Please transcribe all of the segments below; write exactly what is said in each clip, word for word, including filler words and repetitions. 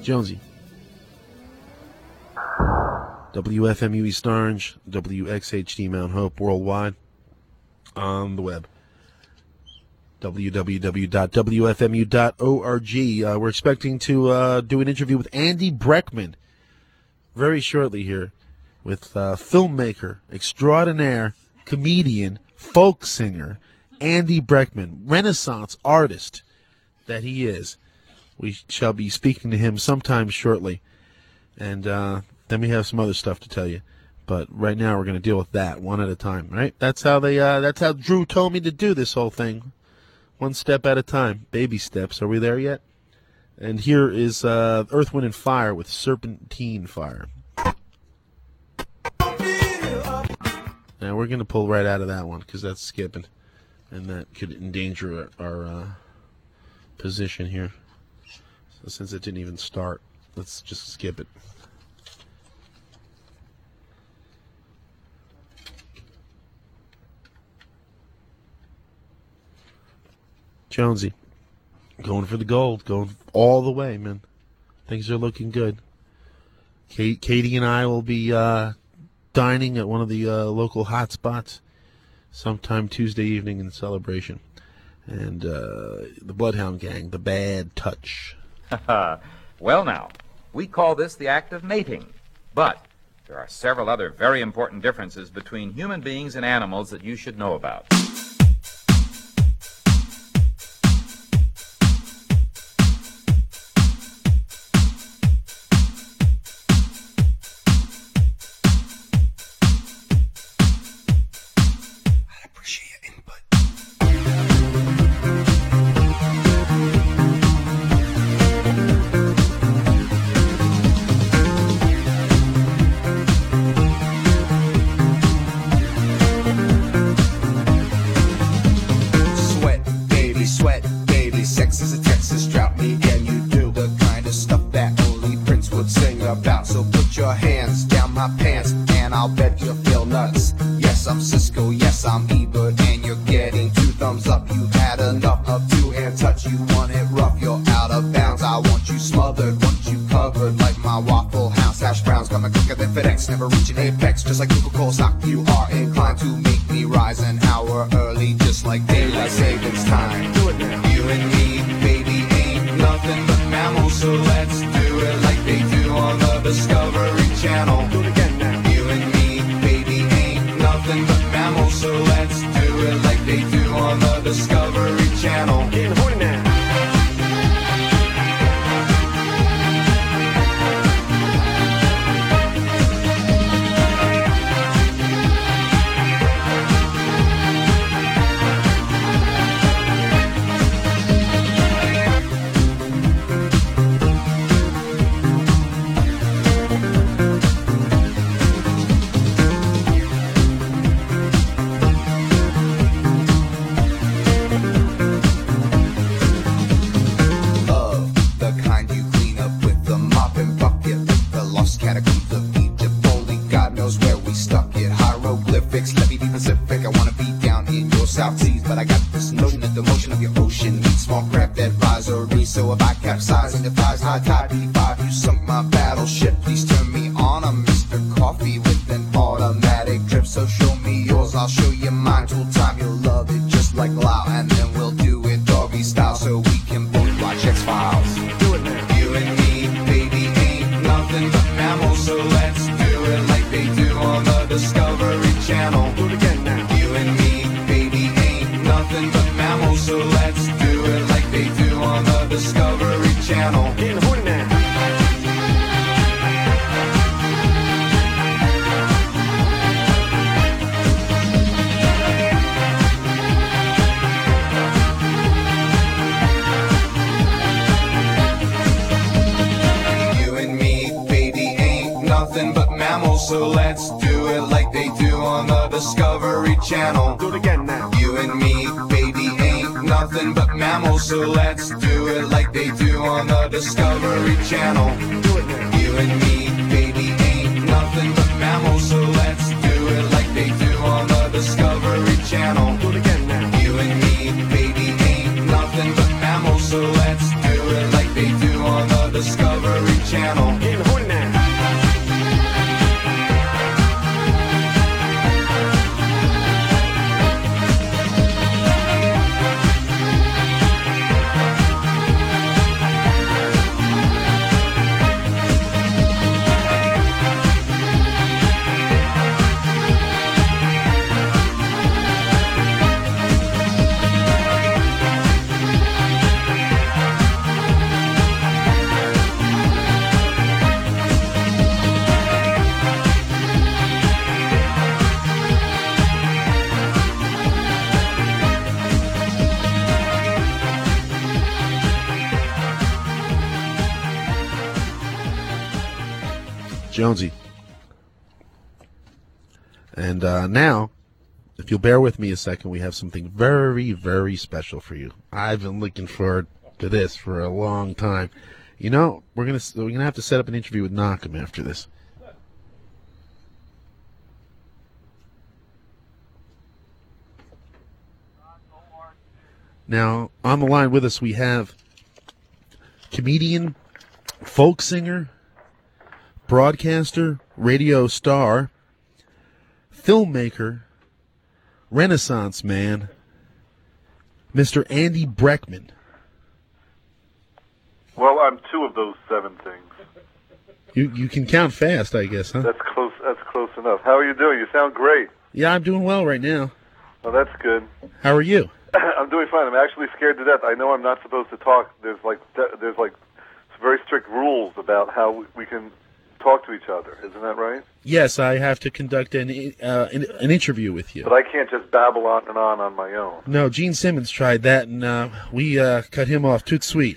Jonesy. W F M U East Orange, W X H D Mount Hope worldwide on the web. w w w dot w f m u dot org. Uh, we're expecting to uh, do an interview with Andy Breckman very shortly here with uh, filmmaker, extraordinaire, comedian, folk singer, Andy Breckman, Renaissance artist that he is. We shall be speaking to him sometime shortly. And uh, then we have some other stuff to tell you. But right now we're going to deal with that one at a time, right? That's how they. Uh, that's how Drew told me to do this whole thing. One step at a time. Baby steps. Are we there yet? And here is uh, Earth, Wind, and Fire with Serpentine Fire. Now we're going to pull right out of that one because that's skipping. And that could endanger our, our uh, position here. So since it didn't even start, let's just skip it. Jonesy, going for the gold, going all the way, man. Things are looking good. Kate, Katie and I will be uh, dining at one of the uh, local hot spots sometime Tuesday evening in celebration. And uh, the Bloodhound Gang, the Bad Touch. Well, now, we call this the act of mating. But there are several other very important differences between human beings and animals that you should know about. So let's do it like they do on the Discovery Channel. Do it again now. You and me, baby, ain't nothing but mammals. So let's do it like they do on the Discovery Channel. Do it now. You and me, baby, ain't nothing but mammals. So let's do it like they do on the Discovery Channel. Do it again now. You and me, baby, ain't nothing but mammals. So let's do it like they do on the Discovery Channel. Jonesy. And uh, now, if you'll bear with me a second, we have something very, very special for you. I've been looking forward to this for a long time. You know, we're gonna we're gonna have to set up an interview with Knockham after this. Now, on the line with us, we have comedian, folk singer, broadcaster, radio star, filmmaker, Renaissance man, Mister Andy Breckman. Well, I'm two of those seven things. You you can count fast, I guess, huh? That's close. That's close enough. How are you doing? You sound great. Yeah, I'm doing well right now. Well, that's good. How are you? I'm doing fine. I'm actually scared to death. I know I'm not supposed to talk. There's like there's like very strict rules about how we can talk to each other. Isn't that right? Yes, I have to conduct an uh, an, an interview with you. But I can't just babble on and on on my own. No, Gene Simmons tried that, and uh, we uh, cut him off toot sweet.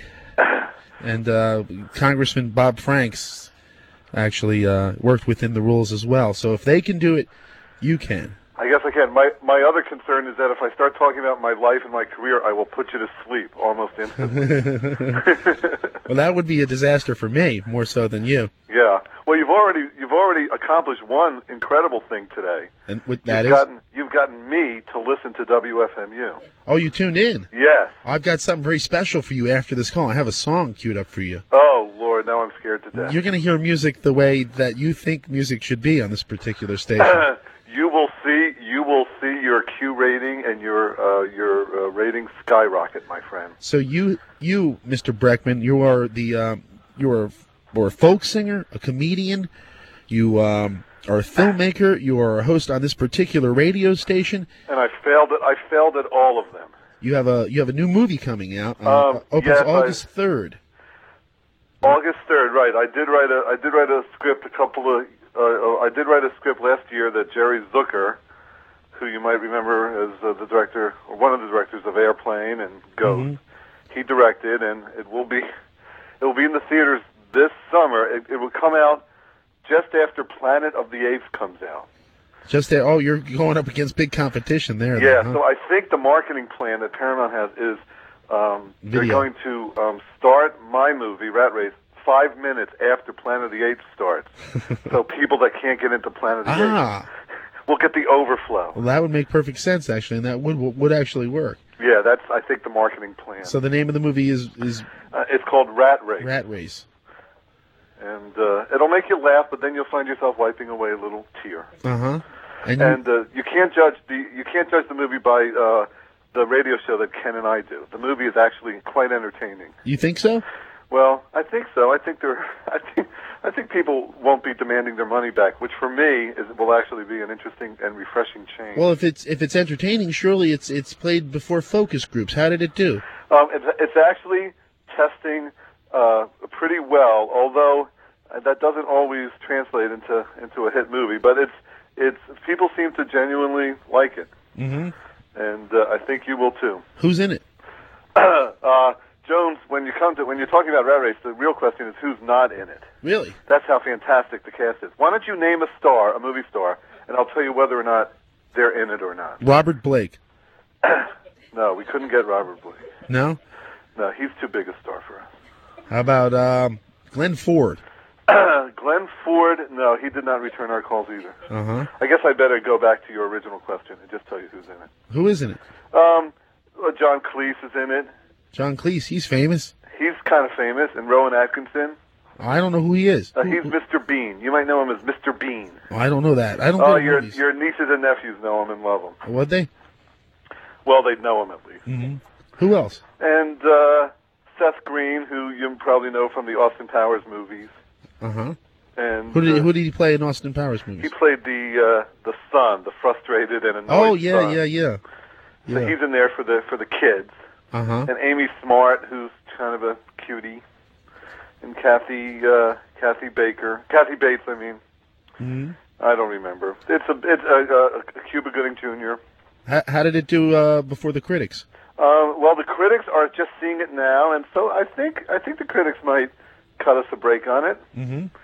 And uh, Congressman Bob Franks actually uh, worked within the rules as well. So if they can do it, you can. I guess I can. My my other concern is that if I start talking about my life and my career, I will put you to sleep almost instantly. Well, that would be a disaster for me, more so than you. Yeah. Well, you've already you've already accomplished one incredible thing today. And with that you've is? gotten you've gotten me to listen to W F M U. Oh, you tuned in? Yes. I've got something very special for you after this call. I have a song queued up for you. Oh Lord, now I'm scared to death. You're going to hear music the way that you think music should be on this particular station. You will see. You will see your Q rating and your uh, your uh, rating skyrocket, my friend. So you, you, Mister Breckman, you are the um, you are, are a folk singer, a comedian. You um, are a filmmaker. You are a host on this particular radio station. And I failed at I failed at all of them. You have a you have a new movie coming out. Uh, Um, opens yes, August third. August third, right? I did write a I did write a script a couple of uh, I did write a script last year that Jerry Zucker, who you might remember as uh, the director or one of the directors of Airplane and Ghost, mm-hmm. he directed, and it will be it will be in the theaters this summer. It, it will come out just after Planet of the Apes comes out. Just there. Oh, you're going up against big competition there. Yeah, then, huh? so I think the marketing plan that Paramount has is um, they're Video. going to um, start my movie, Rat Race, five minutes after Planet of the Apes starts. So people that can't get into Planet of the Ah. Apes will get the overflow. Well, that would make perfect sense, actually, and that would would actually work. Yeah, that's, I think, the marketing plan. So the name of the movie is is Uh, it's called Rat Race. Rat Race. And uh, it'll make you laugh, but then you'll find yourself wiping away a little tear. Uh huh. And, you, And uh, you can't judge the you can't judge the movie by uh, the radio show that Ken and I do. The movie is actually quite entertaining. you think so? Well, I think so. I think they're. I think. I think people won't be demanding their money back, which for me is will actually be an interesting and refreshing change. Well, if it's if it's entertaining, surely it's it's played before focus groups. How did it do? Um, it's, it's actually testing uh, pretty well, although that doesn't always translate into into a hit movie. But it's it's people seem to genuinely like it, Mm-hmm. and uh, I think you will too. Who's in it? uh, Jones, when you come to when you're talking about Rat Race, the real question is who's not in it. Really? That's how fantastic the cast is. Why don't you name a star, a movie star, and I'll tell you whether or not they're in it or not. Robert Blake. No, we couldn't get Robert Blake. No. No, he's too big a star for us. How about um, Glenn Ford? Glenn Ford, no, he did not return our calls either. Uh huh. I guess I better go back to your original question and just tell you who's in it. Who is in it? Um, well, John Cleese is in it. John Cleese. He's famous. He's kind of famous. And Rowan Atkinson. I don't know who he is. Uh, Who- he's who- Mister Bean. You might know him as Mister Bean. Oh, I don't know that. I don't Oh, know your movies. your nieces and nephews know him and love him. Would they? Well, they'd know him at least. Mm-hmm. Who else? And uh, Seth Green, who you probably know from the Austin Powers movies. Uh huh. And Who did he, uh, who did he play in Austin Powers he movies? played the uh, the son, the frustrated and annoyed Oh yeah, son. yeah, yeah, So yeah. he's in there for the for the kids. Uh huh. And Amy Smart, who's kind of a cutie, and Kathy uh, Kathy Baker, Kathy Bates. I mean, Mm-hmm. I don't remember. It's a it's a, a, a Cuba Gooding Junior How, how did it do uh, before the critics? Um, well, the critics are just seeing it now, and so I think I think the critics might cut us a break on it. Mm-hmm.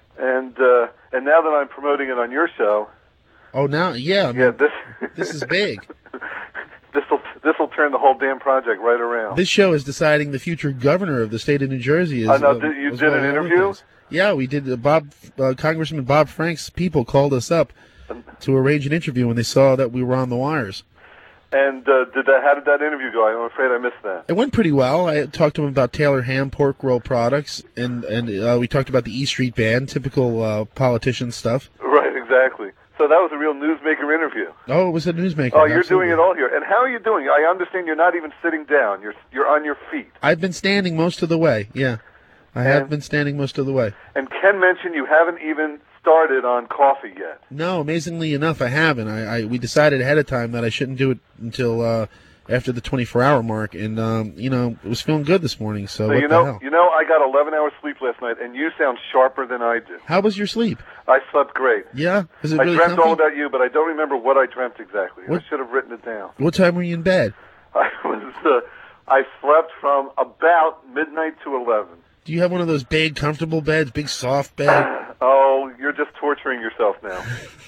and uh, and now that I'm promoting it on your show, Oh, now, yeah. I mean, yeah, this this is big. this will this will turn the whole damn project right around. This show is deciding the future governor of the state of New Jersey. Is, I know. uh, Did, you as did well an as other interview? things. Yeah, we did. Uh, Bob, uh, Congressman Bob Frank's people called us up to arrange an interview when they saw that we were on the wires. And uh, did that? How did that interview go? I'm afraid I missed that. It went pretty well. I talked to him about Taylor Ham pork roll products, and and uh, we talked about the E Street Band, typical uh, politician stuff. Right, exactly. So that was a real newsmaker interview. Oh, it was a newsmaker. Oh, you're absolutely. doing it all here. And how are you doing? I understand you're not even sitting down. You're you're on your feet. I've been standing most of the way. Yeah, I have And- been standing most of the way. And Ken mentioned you haven't even started on coffee yet. No, amazingly enough, I haven't. I, I we decided ahead of time that I shouldn't do it until uh, after the twenty-four hour mark, and um, you know, it was feeling good this morning. So, So what you the know, hell? you know, I got eleven hours sleep last night, and you sound sharper than I do. How was your sleep? I slept great. Yeah, was it I really dreamt comfy? all about you, but I don't remember what I dreamt exactly. What? I should have written it down. What time were you in bed? I was uh, I slept from about midnight to eleven. Do you have one of those big, comfortable beds, big, soft bed? Oh, you're just torturing yourself now.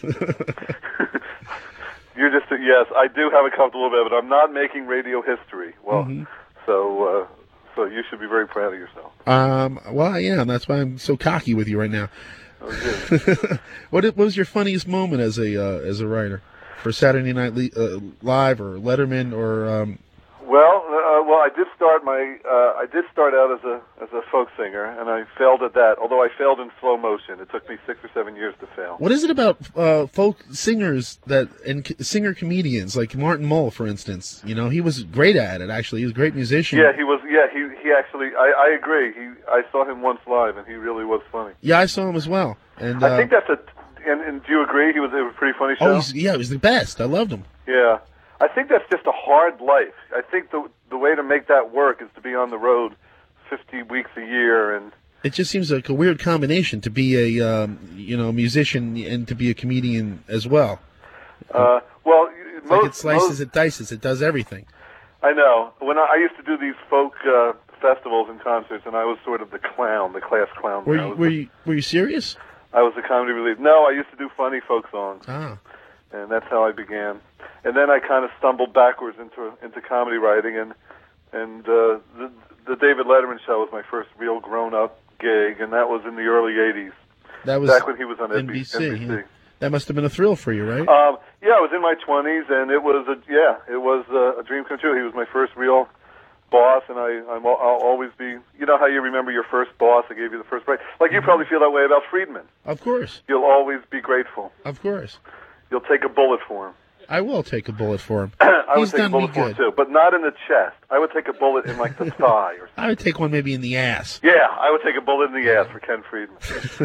You're just yes, I do have a comfortable bed, but I'm not making radio history. Well, Mm-hmm. so uh, so you should be very proud of yourself. Um, well, I am. That's why I'm so cocky with you right now. Oh, good. what, what was your funniest moment as a uh, as a writer for Saturday Night Le- uh, Live or Letterman or? Um... Well, uh, well, I did start my uh, I did start out as a as a folk singer, and I failed at that. Although I failed in slow motion, it took me six or seven years to fail. What is it about uh, folk singers that and c- singer comedians like Martin Mull, for instance? You know, he was great at it. Actually, he was a great musician. Yeah, he was. Yeah, he he actually. I, I agree. He I saw him once live, and he really was funny. Yeah, I saw him as well. And uh, I think that's a. And, and do you agree? He was, it was a pretty funny show. oh, he's, yeah, he was the best. I loved him. Yeah, I think that's just a hard life. I think the the way to make that work is to be on the road fifty weeks a year, and It just seems like a weird combination to be a um, you know musician and to be a comedian as well. uh, well, It's most, like it slices, most, it dices, it does everything. I know. When I, I used to do these folk uh, festivals and concerts, and I was sort of the clown, the class clown. Were I you was were the, you were you serious? I was the comedy relief. No, I used to do funny folk songs, Ah, and that's how I began. And then I kind of stumbled backwards into into comedy writing, and and uh, the the David Letterman show was my first real grown up gig, and that was in the early eighties, that was back when he was on N B C. N B C. Yeah. That must have been a thrill for you, right? Um, yeah, I was in my twenties, and it was a yeah, it was a, a dream come true. He was my first real boss, and I I'm, al- I'll always be. You know how you remember your first boss that gave you the first break? Like you probably feel that way about Friedman. Of course, You'll always be grateful. of course. You'll take a bullet for him. I will take a bullet for him. I would He's take a done me bullet for him good. too, but not in the chest. I would take a bullet in like the thigh or. I would take one maybe in the ass. Yeah, I would take a bullet in the ass for Ken Friedman.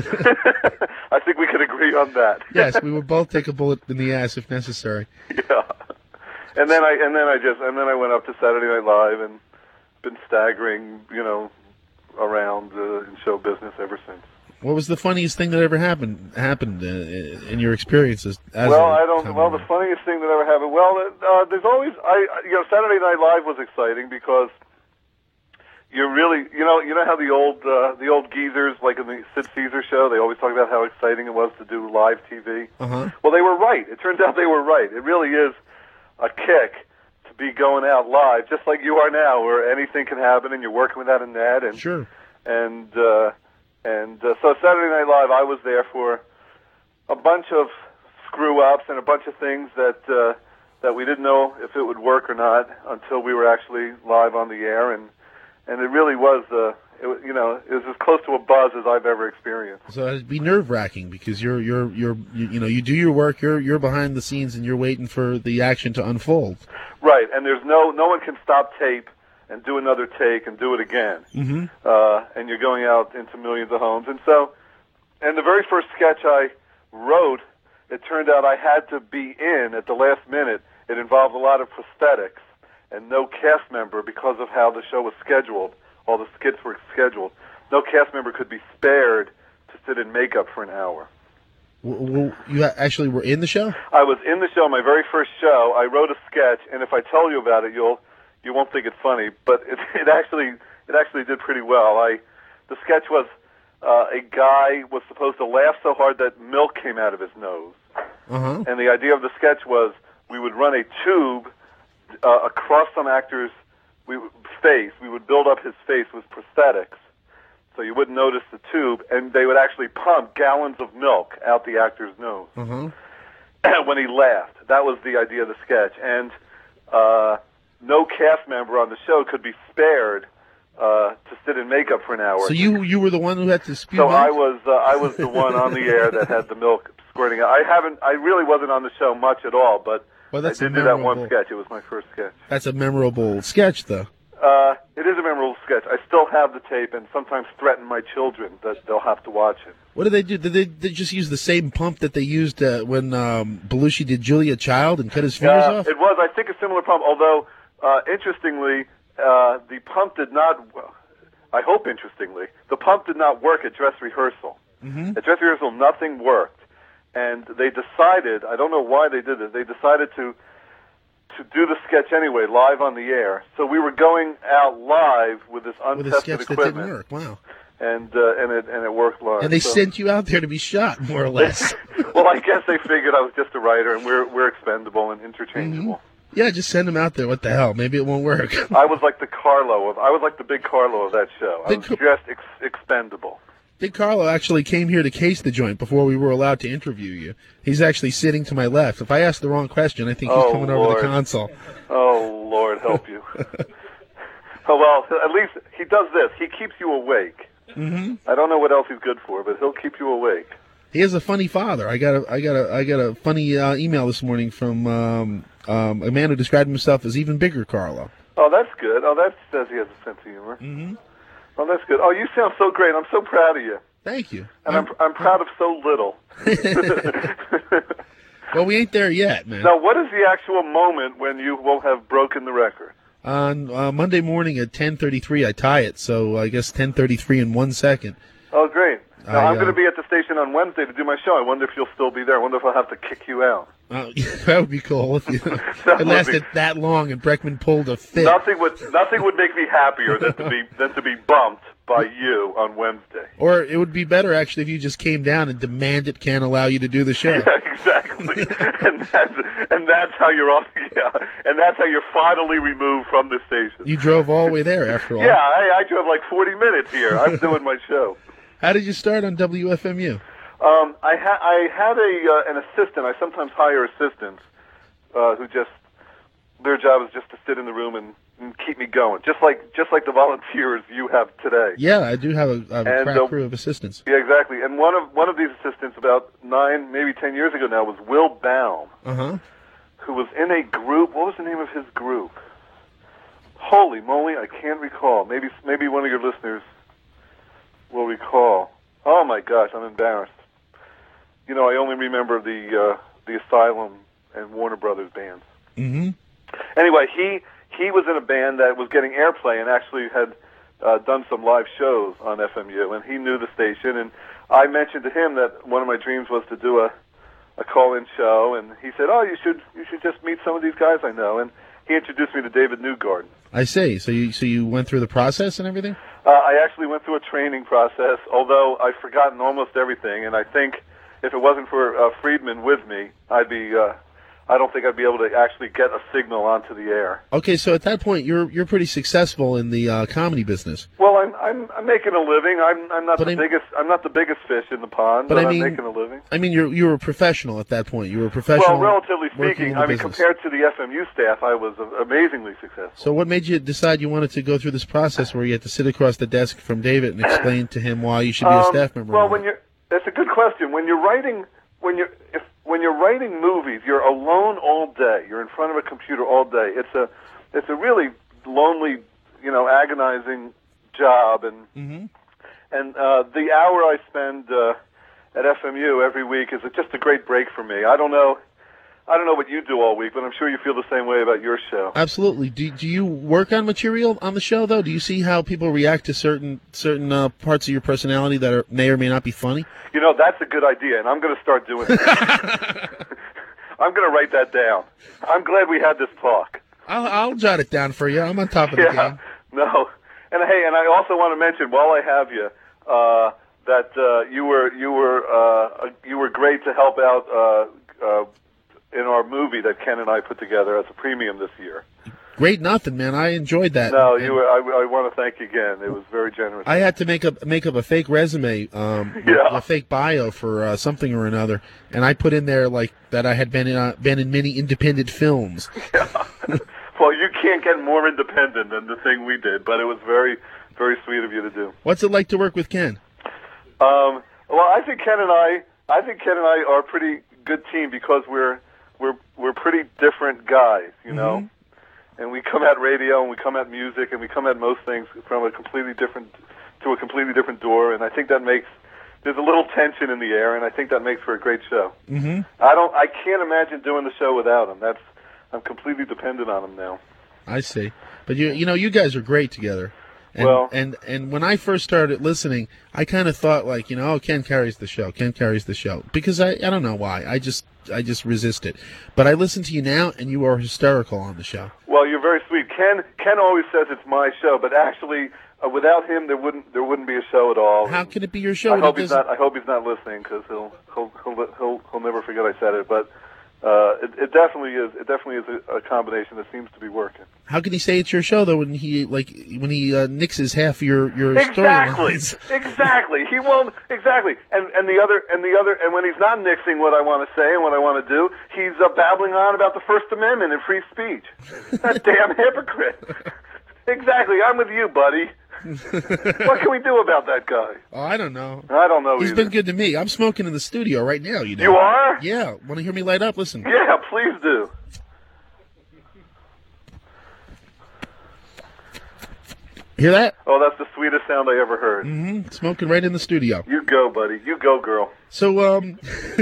I think we could agree on that. Yes, we would both take a bullet in the ass if necessary. Yeah. And then I and then I just and then I went up to Saturday Night Live and been staggering, you know, around uh, in show business ever since. What was the funniest thing that ever happened happened uh, in your experiences? As Well, I I don't. Well, the funniest thing that ever happened. Well, uh, there's always. I you know Saturday Night Live was exciting because you're really you know you know how the old uh, the old geezers like in the Sid Caesar show they always talk about how exciting it was to do live T V. Uh huh. Well, they were right. It turns out they were right. It really is a kick to be going out live, just like you are now, where anything can happen, and you're working without a net, and Sure. and uh, and uh, so Saturday Night Live, I was there for a bunch of screw ups and a bunch of things that uh, that we didn't know if it would work or not until we were actually live on the air, and and it really was. Uh, it, was- you know, it was as close to a buzz as I've ever experienced. So it'd be nerve wracking because you're you're you're you, you know you do your work, you're you're behind the scenes and you're waiting for the action to unfold. Right, and there's no no one can stop tape and do another take and do it again. Mm-hmm. Uh, and you're going out into millions of homes. And so, and the very first sketch I wrote, it turned out I had to be in at the last minute. It involved a lot of prosthetics and no cast member because of how the show was scheduled. All the skits were scheduled. No cast member could be spared to sit in makeup for an hour. W- w- you a- actually were in the show? I was in the show, my very first show. I wrote a sketch, and if I tell you about it, you'll you won't think it's funny, but it, it actually it actually did pretty well. I the sketch was uh, uh, a guy was supposed to laugh so hard that milk came out of his nose. Uh-huh. And the idea of the sketch was we would run a tube uh, across some actor's we, face. We would build up his face with prosthetics, so you wouldn't notice the tube, and they would actually pump gallons of milk out the actor's nose Uh-huh. when he laughed. That was the idea of the sketch. And uh, no cast member on the show could be spared uh, to sit in makeup for an hour. So you you were the one who had to spew So milk? I was uh, I was the one on the air that had the milk squirting out. I haven't I really wasn't on the show much at all, but Well, that's I a did do that one memorable- sketch. It was my first sketch. That's a memorable sketch, though. Uh, it is a memorable sketch. I still have the tape, and sometimes threaten my children that they'll have to watch it. What did they do? Did they, they just use the same pump that they used uh, when um, Belushi did Julia Child and cut his fingers Uh, off? it was, I think, a similar pump. Although, uh, interestingly, uh, the pump did not. Well, I hope interestingly, the pump did not work at dress rehearsal. Mm-hmm. At dress rehearsal, nothing worked, and they decided. I don't know why they did this. They decided to. to do the sketch anyway, live on the air. So we were going out live with this With a untested sketch that equipment, didn't work. Wow. and uh, and it and it worked live. And they so. sent you out there to be shot, more or less. Well, I guess they figured I was just a writer, and we're we're expendable and interchangeable. Yeah, just send them out there. What the hell? Maybe it won't work. I was like the Carlo of I was like the big Carlo of that show. I Big was Car- just ex- expendable. Big Carlo actually came here to case the joint before we were allowed to interview you. He's actually sitting to my left. If I ask the wrong question, I think he's Oh, coming over Lord. the console. Oh Lord, help you. Oh well, at least he does this. He keeps you awake. Mm-hmm. I don't know what else he's good for, but he'll keep you awake. He is a funny father. I got a, I got a, I got a funny uh, email this morning from um, um, a man who described himself as even bigger Carlo. Oh, that's good. Oh, that says he has a sense of humor. Mm-hmm. Oh, that's good. Oh, you sound so great. I'm so proud of you. Thank you. And I'm I'm proud of so little. Well, we ain't there yet, man. Now, what is the actual moment when you will have broken the record? On uh, Monday morning at ten thirty-three, I tie it. So I guess ten thirty-three in one second. Oh, great. Now, I, I'm going uh, to be at the station on Wednesday to do my show. I wonder if you'll still be there. I wonder if I'll have to kick you out. Uh, that would be cool if you, That it would lasted be- that long and Breckman pulled a fit. Nothing would nothing would make me happier than to be than to be bumped by you on Wednesday. Or it would be better, actually, if you just came down and demanded can't allow you to do the show. Yeah, exactly. and that's and that's how you're off. Yeah, and that's how you're finally removed from the station. You drove all the way there, after all. Yeah, I, I drove like forty minutes here. I'm doing my show. How did you start on W F M U? Um, I, ha- I had a uh, an assistant. I sometimes hire assistants uh, who just their job is just to sit in the room and, and keep me going, just like just like the volunteers you have today. Yeah, I do have a, I have a And, crack uh, crew of assistants. Yeah, exactly. And one of one of these assistants, about nine, maybe ten years ago now, was Will Baum, Uh-huh. who was in a group. What was the name of his group? Holy moly, I can't recall. Maybe maybe one of your listeners will recall. Oh my gosh, I'm embarrassed. You know, I only remember the uh, the Asylum and Warner Brothers bands. Mm-hmm. Anyway, he he was in a band that was getting airplay and actually had uh, done some live shows on F M U, and he knew the station. And I mentioned to him that one of my dreams was to do a a call-in show, and he said, "Oh, you should you should just meet some of these guys I know." And he introduced me to David Newgarden. I see. So you so you went through the process and everything? Uh, I actually went through a training process, although I've forgotten almost everything. And I think if it wasn't for uh, Friedman with me, I'd be. Uh, I don't think I'd be able to actually get a signal onto the air. Okay, so at that point, you're you're pretty successful in the uh, comedy business. Well, I'm I'm, I'm making a living. I'm I'm not But the I- biggest. I'm not the biggest fish in the pond, But but, I I'm mean- making a living. I mean, you're you were a professional at that point. You were a professional. Well, relatively working speaking, in the I mean, business. compared to the F M U staff, I was uh, amazingly successful. So what made you decide you wanted to go through this process where you had to sit across the desk from David and explain to him why you should be a Um, staff member? Well, or when not? you're that's a good question. When you're writing, when you're if when you're writing movies, you're alone all day. You're in front of a computer all day. It's a it's a really lonely, you know, agonizing job, and Mhm. and uh, the hour I spend uh, at F M U every week is just a great break for me. I don't know. I don't know what you do all week, but I'm sure you feel the same way about your show. Absolutely. Do do you work on material on the show though? Do you see how people react to certain certain uh, parts of your personality that are, may or may not be funny? You know, that's a good idea, and I'm going to start doing it. I'm going to write that down. I'm glad we had this talk. I'll I'll jot it down for you. I'm on top of the Yeah, game. no. And hey, and I also want to mention, while I have you, uh, that uh, you were you were uh, you were great to help out uh, uh, in our movie that Ken and I put together as a premium this year. Great nothing, man. I enjoyed that. No, And you were. I, I want to thank you again. It was very generous. I had to make up make up a fake resume, um, Yeah. a fake bio for uh, something or another, and I put in there like that I had been in uh, been in many independent films. Yeah. Well, you can't get more independent than the thing we did, but it was very, very sweet of you to do. What's it like to work with Ken? Um, well, I think Ken and I, I think Ken and I are a pretty good team because we're we're we're pretty different guys, you know. Mm-hmm. And we come at radio, and we come at music, and we come at most things from a completely different to a completely different door. And I think that makes there's a little tension in the air, and I think that makes for a great show. Mm-hmm. I don't, I can't imagine doing the show without him. That's I'm completely dependent on him now. I see, but you you know you guys are great together. And, Well- and and when I first started listening, I kind of thought like you know oh Ken carries the show, Ken carries the show because I I don't know why I just I just resist it. But I listen to you now, and you are hysterical on the show. Well, you're very sweet. Ken Ken always says it's my show, but actually, uh, without him, there wouldn't there wouldn't be a show at all. How can it be your show? I when hope it he's doesn't- not. I hope he's not listening because he'll he'll, he'll he'll he'll never forget I said it. But uh, it, it definitely is. It definitely is a, a combination that seems to be working. How can he say it's your show though when he like when he uh, nixes half your your Exactly. storylines? Exactly. He won't. Exactly. And and the other and the other and when he's not nixing what I want to say and what I want to do, he's uh, babbling on about the First Amendment and free speech. That damn hypocrite. Exactly. I'm with you, buddy. What can we do about that guy? Oh, I don't know. I don't know He's either. been good to me. I'm smoking in the studio right now. You know. You are? Yeah. Want to hear me light up? Listen. Yeah, please do. Hear that? Oh, that's the sweetest sound I ever heard. Mm-hmm. Smoking right in the studio. You go, buddy. You go, girl. So um,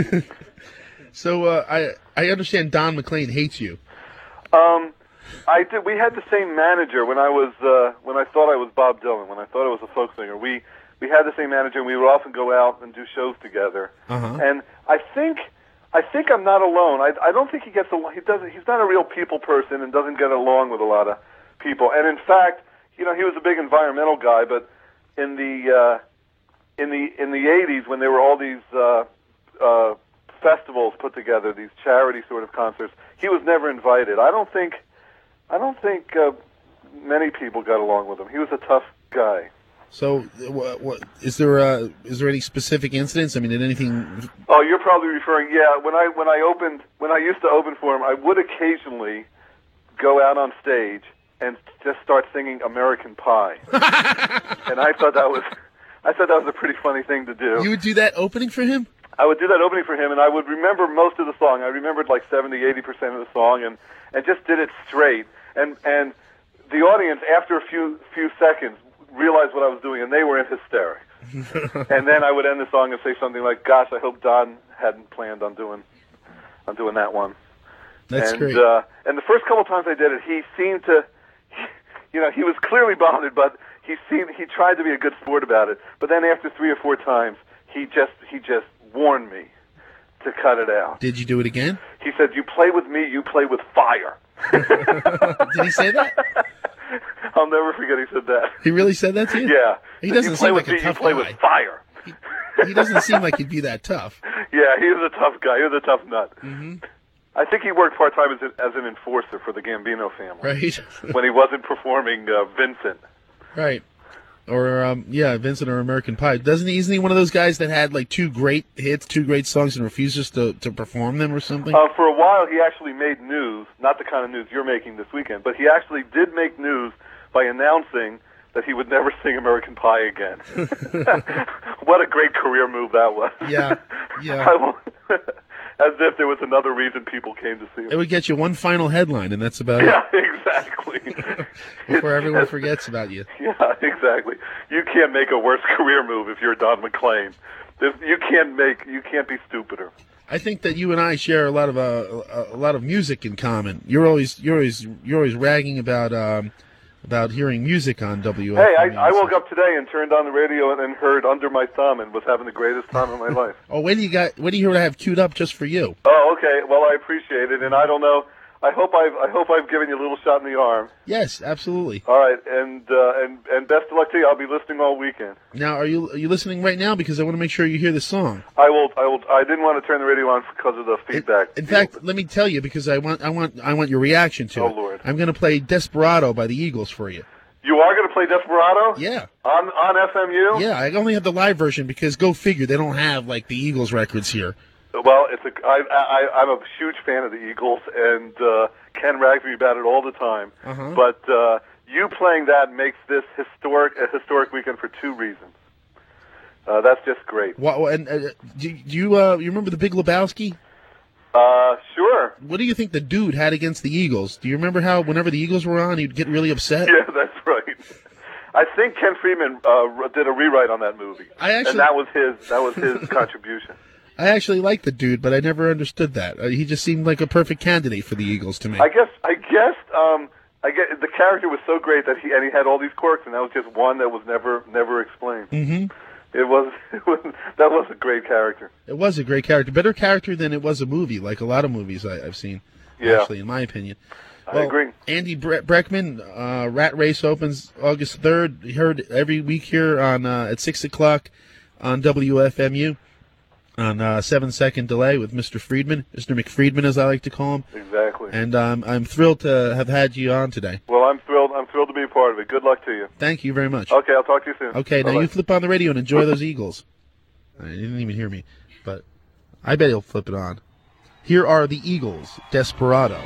so uh, I I understand Don McLean hates you. Um, I did. We had the same manager when I was uh, when I thought I was Bob Dylan. When I thought I was a folk singer, we we had the same manager, and we would often go out and do shows together. Uh-huh. And I think I think I'm not alone. I I don't think he gets along. He doesn't. He's not a real people person and doesn't get along with a lot of people. And in fact, you know, he was a big environmental guy, but in the uh, in the in the eighties when there were all these uh, uh, festivals put together, these charity sort of concerts, he was never invited. I don't think I don't think uh, many people got along with him. He was a tough guy. So what, what is there? Uh, is there any specific incidents? I mean, did anything? Oh, you're probably referring. Yeah, when I when I opened when I used to open for him, I would occasionally go out on stage and just start singing American Pie, and I thought that was I thought that was a pretty funny thing to do. You would do that opening for him? I would do that opening for him, and I would remember most of the song. I remembered like seventy, eighty percent of the song, and, and just did it straight. And and the audience, after a few few seconds, realized what I was doing, and they were in hysterics. And then I would end the song and say something like, "Gosh, I hope Don hadn't planned on doing on doing that one." That's and, great. Uh, and the first couple times I did it, he seemed to, you know, he was clearly bothered, but he seemed he tried to be a good sport about it. But then after three or four times, he just he just warned me to cut it out. Did you do it again? He said, "You play with me, you play with fire." Did he say that? I'll never forget he said that. He really said that to you? Yeah. He Said, doesn't you play seem with like a me, tough you play guy. with fire. He doesn't seem like he'd be that tough. Yeah, he was a tough guy. He was a tough nut. Mm-hmm. I think he worked part-time as, a, as an enforcer for the Gambino family. Right. When he wasn't performing uh, Vincent. Right. Or um, yeah, Vincent or American Pie. Doesn't he? Isn't he one of those guys that had like two great hits, two great songs, and refuses to, to perform them or something? Uh, for a while, he actually made news, not the kind of news you're making this weekend, but he actually did make news by announcing that he would never sing American Pie again. What a great career move that was. Yeah, yeah. I won't- As if there was another reason people came to see him. It would get you one final headline, and that's about Yeah, exactly. it. Before everyone forgets about you. Yeah, exactly. You can't make a worse career move if you're Don McLean. There's, you can't make. You can't be stupider. I think that you and I share a lot of uh, a, a lot of music in common. You're always you're always you're always ragging about um, about hearing music on W F M U. Hey, I, I woke up today and turned on the radio and, and heard Under My Thumb and was having the greatest time of my life. Oh, when do you got? When do you hear what I have queued up just for you? Oh, okay. Well, I appreciate it, and I don't know. I hope I've I hope I've given you a little shot in the arm. Yes, absolutely. All right, and uh, and and best of luck to you. I'll be listening all weekend. Now, are you are you listening right now? Because I want to make sure you hear the song. I will. I will. I didn't want to turn the radio on because of the feedback. In, in fact, let me tell you, because I want I want I want your reaction to Oh, it. Lord. I'm going to play Desperado by the Eagles for you. You are going to play Desperado? Yeah. On on F M U? Yeah, I only have the live version because go figure, they don't have like the Eagles records here. Well, it's a. I, I I'm a huge fan of the Eagles, and uh, Ken rags me about it all the time. Uh-huh. But uh, you playing that makes this historic a historic weekend for two reasons. Uh, that's just great. What, and uh, do, do you uh, you remember the Big Lebowski? Uh, sure. What do you think the dude had against the Eagles? Do you remember how whenever the Eagles were on, he'd get really upset? Yeah, that's right. I think Ken Freeman uh, did a rewrite on that movie, I actually, and that was his that was his contribution. I actually liked the dude, but I never understood that. Uh, he just seemed like a perfect candidate for the Eagles to me. I guess I guess um, I get the character was so great that he and he had all these quirks, and that was just one that was never never explained. Mm-hmm. It was, it was that was a great character. It was a great character, better character than it was a movie, like a lot of movies I, I've seen. Yeah. Actually, in my opinion. I Well, agree. Andy Bre- Breckman, uh, Rat Race opens August third. You heard every week here on uh, at six o'clock on W F M U on uh, seven second delay with Mister Friedman, Mister McFriedman as I like to call him. Exactly. And um, I'm thrilled to have had you on today. Well, I'm thrilled. I'm thrilled to be a part of it. Good luck to you. Thank you very much. Okay, I'll talk to you soon. Okay, now Bye-bye. you flip on the radio and enjoy those Eagles. Uh, You didn't even hear me, but I bet he'll flip it on. Here are the Eagles, Desperado.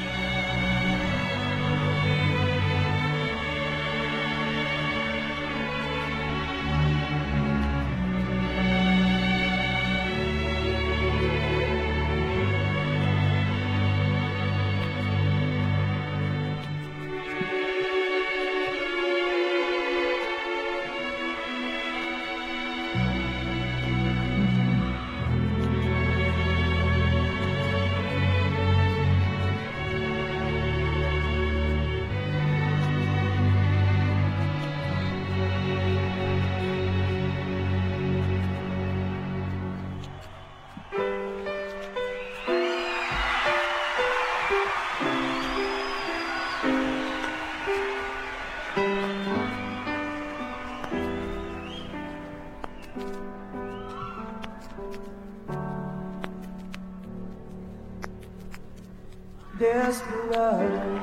Desperado,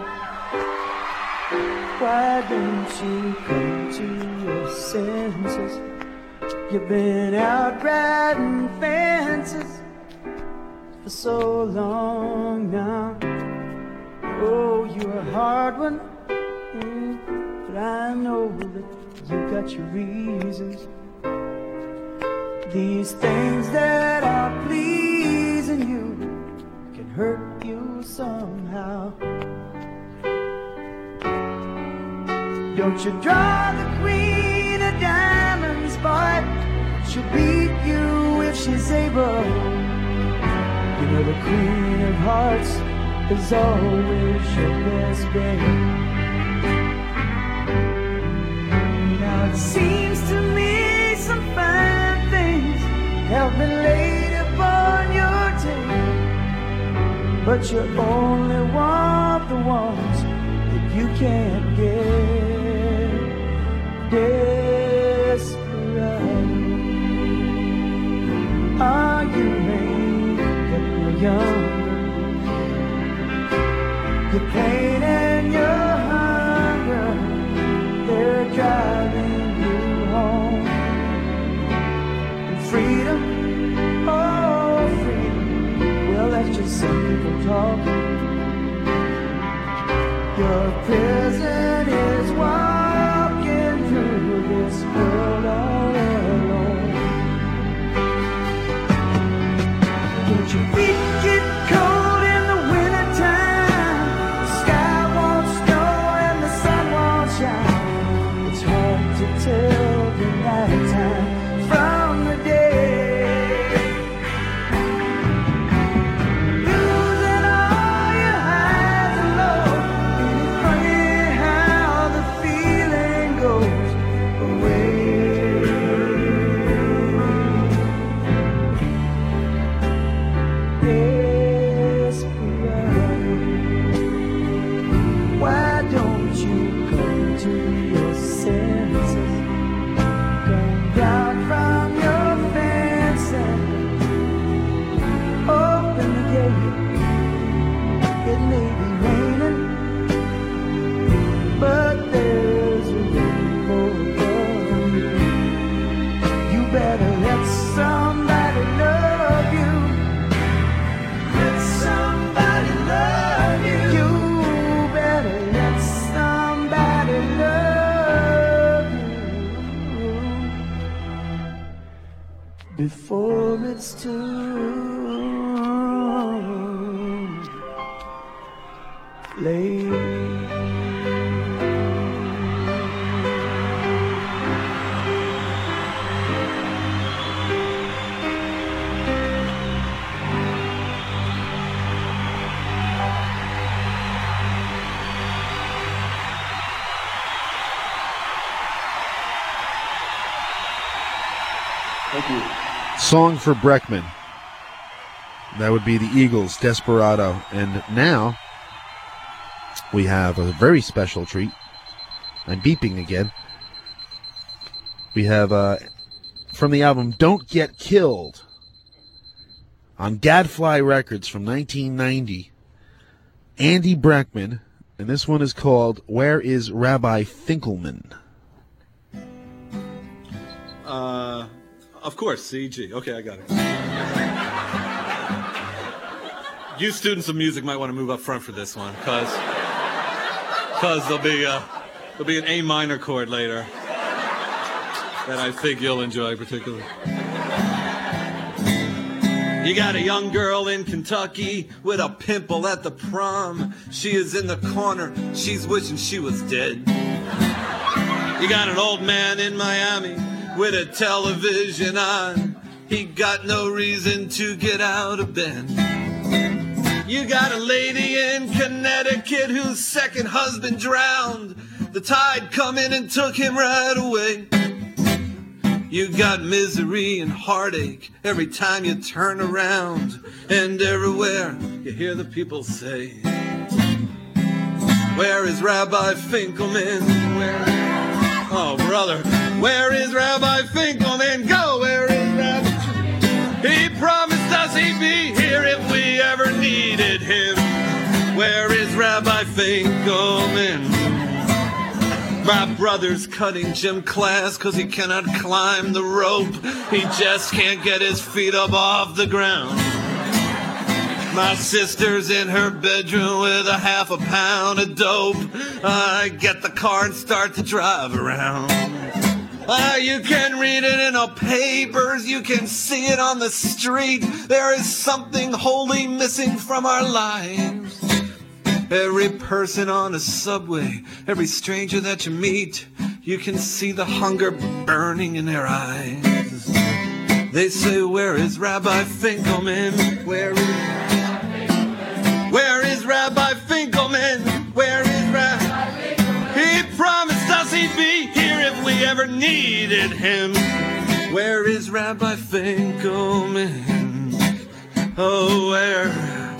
why don't you come to your senses? You've been out riding fences for so long now. Oh, you're a hard one, mm, but I know that you got your reasons. These things that are pleasing you can hurt you somehow. Don't you draw the queen of diamonds, boy. She'll beat you if she's able. You know the queen of hearts is always your best bet. Now it seems to me some fine things have been laid upon your table, but you only want the ones that you can't get. Desperado, are you made that you're younger? Your pain and your hunger, they're driving you home. And freedom, oh freedom, well that's just some people talking. Your prison is walking through this world all alone. Don't your feet get cold in the wintertime? The sky won't snow and the sun won't shine. It's hard to tell the nighttime from the day. Losing all your highs and lows. It's funny how the feeling goes away. it may be raining, but there's a rainbow above you. You better let somebody love you. Let somebody love you. You better let somebody love you before it's too late. Thank you. Song for Breckman. That would be the Eagles, Desperado. And now we have a very special treat. I'm beeping again. We have uh, from the album Don't Get Killed on Gadfly Records from nineteen ninety, Andy Breckman, and this one is called Where is Rabbi Finkelman? Uh, of course, C G. Okay, I got it. You students of music might want to move up front for this one, because because there'll be uh, there'll be an A minor chord later that I think you'll enjoy particularly. You got a young girl in Kentucky with a pimple at the prom. She is in the corner, she's wishing she was dead. You got an old man in Miami with a television on. He got no reason to get out of bed. You got a lady in Connecticut whose second husband drowned. The tide come in and took him right away. You got misery and heartache every time you turn around. And everywhere you hear the people say, where is Rabbi Finkelman? Where? Oh, brother, where is Rabbi Finkelman? Go, where is Rabbi? He promised us he'd be here if we ever needed him. Where is Rabbi Finkelman? My brother's cutting gym class cause he cannot climb the rope. He just can't get his feet up off the ground. My sister's in her bedroom with a half a pound of dope. I get the car and start to drive around. Ah, you can read it in the papers, you can see it on the street. There is something wholly missing from our lives. Every person on a subway, every stranger that you meet, you can see the hunger burning in their eyes. They say, where is Rabbi Finkelman? Where is, where is Rabbi Finkelman? Where is Rabbi? He promised us he'd be here if we ever needed him. Where is Rabbi Finkelman? Oh, where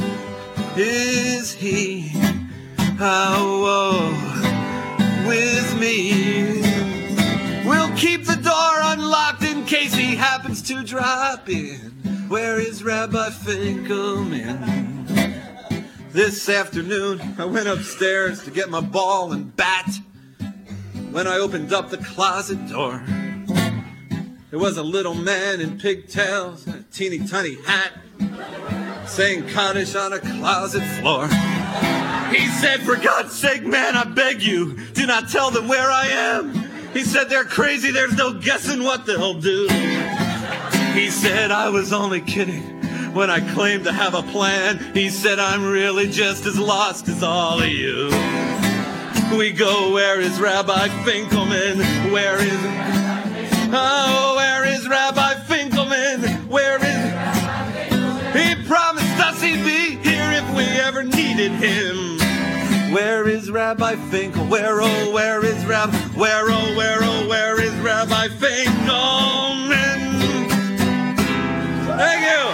is he? Oh, oh, with me. We'll keep the door unlocked in case he happens to drop in. Where is Rabbi Finkelman? This afternoon, I went upstairs to get my ball and bat. When I opened up the closet door, there was a little man in pigtails and a teeny tiny hat, saying Kaddish on a closet floor. He said, for God's sake, man, I beg you, do not tell them where I am. He said, they're crazy, there's no guessing what they'll do. He said, I was only kidding when I claimed to have a plan. He said, I'm really just as lost as all of you. We go, where is Rabbi Finkelman? Where is, oh, where is Rabbi Finkelman? Where is, he promised us he'd be here if we ever needed him. Where is Rabbi Finkel? Where, oh, where is Rabbi? Where, oh, where, oh, where is Rabbi Finkelman? Thank you.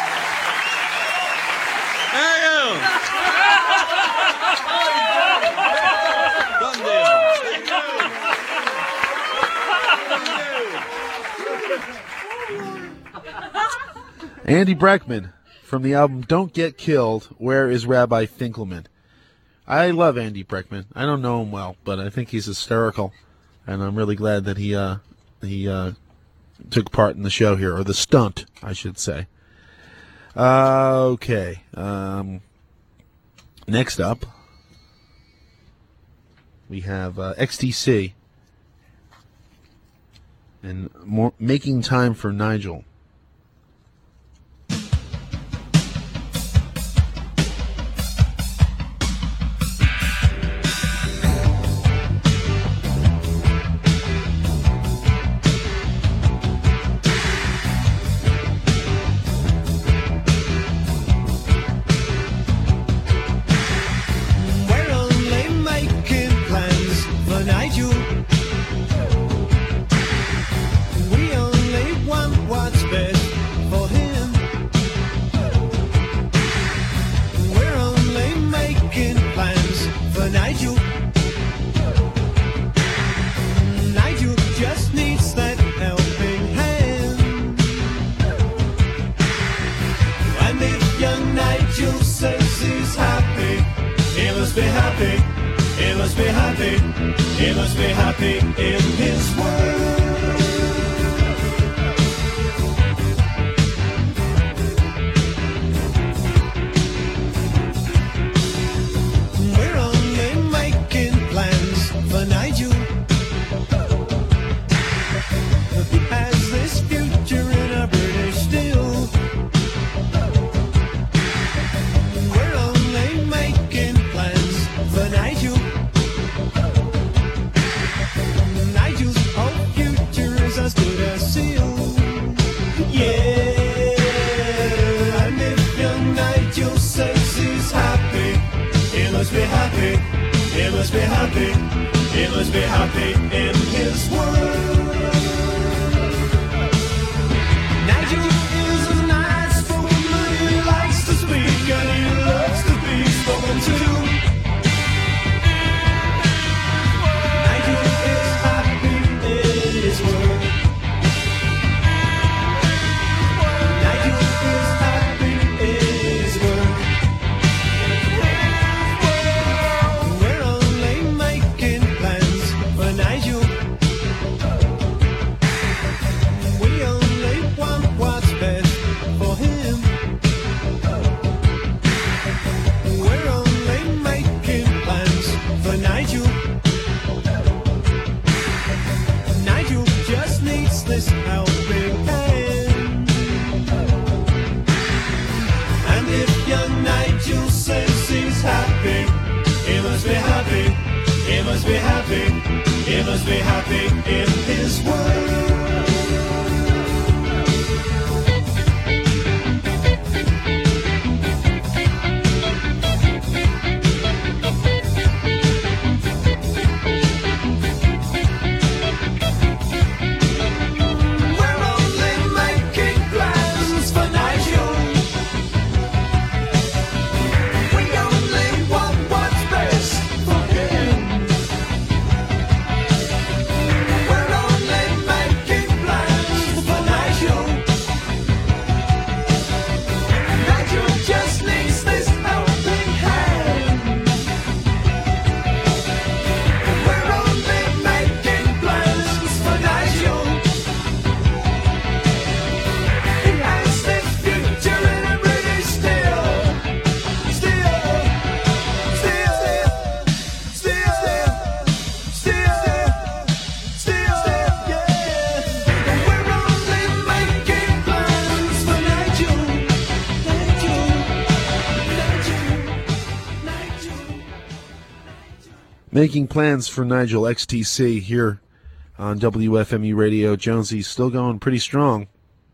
Thank you. Done deal. Andy Breckman from the album Don't Get Killed, Where is Rabbi Finkelman? I love Andy Breckman. I don't know him well, but I think he's hysterical, and I'm really glad that he uh, he uh, took part in the show here, or the stunt, I should say. Uh, okay. Um, next up, we have uh, X T C and more, Making Time for Nigel. Making Plans for Nigel, X T C, here on W F M U Radio. Jonesy's still going pretty strong.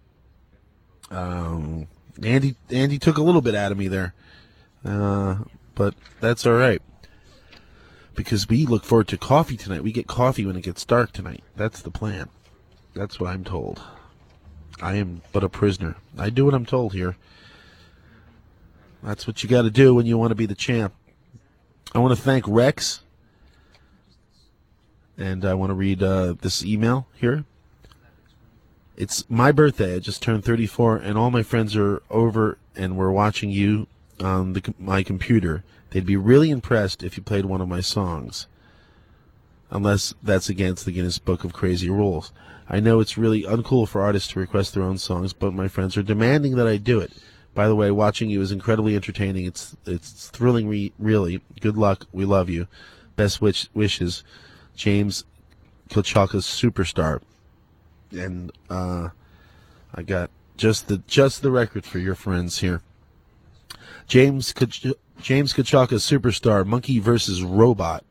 Um, Andy Andy took a little bit out of me there, uh, but that's all right, because we look forward to coffee tonight. We get coffee when it gets dark tonight. That's the plan. That's what I'm told. I am but a prisoner. I do what I'm told here. That's what you got to do when you want to be the champ. I want to thank Rex. And I want to read uh, this email here. It's my birthday. I just turned thirty-four, and all my friends are over, and we're watching you on the, my computer. They'd be really impressed if you played one of my songs, unless that's against the Guinness Book of Crazy Rules. I know it's really uncool for artists to request their own songs, but my friends are demanding that I do it. By the way, watching you is incredibly entertaining. It's it's thrilling, re- really. Good luck. We love you. Best wish- wishes, James Kochalka's Superstar. And uh, I got just the just the record for your friends here. James Koch- James Kochalka's Superstar, Monkey versus Robot.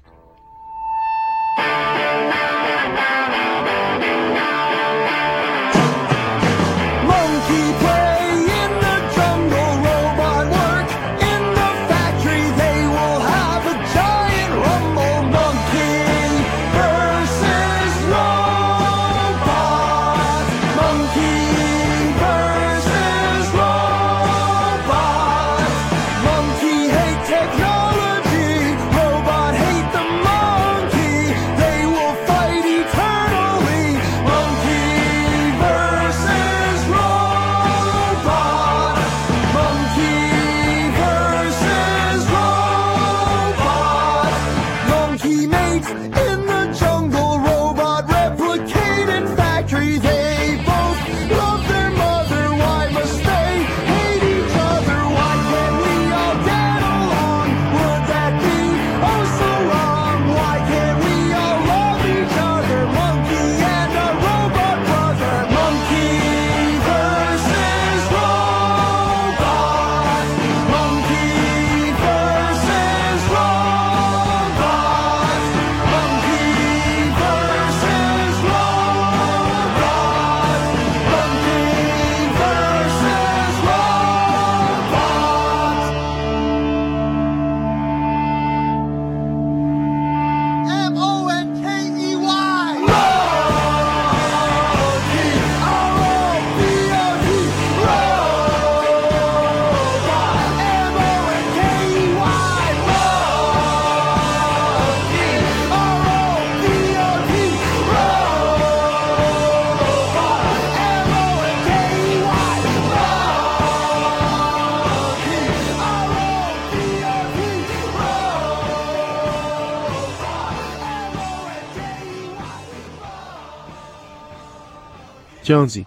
Jonesy.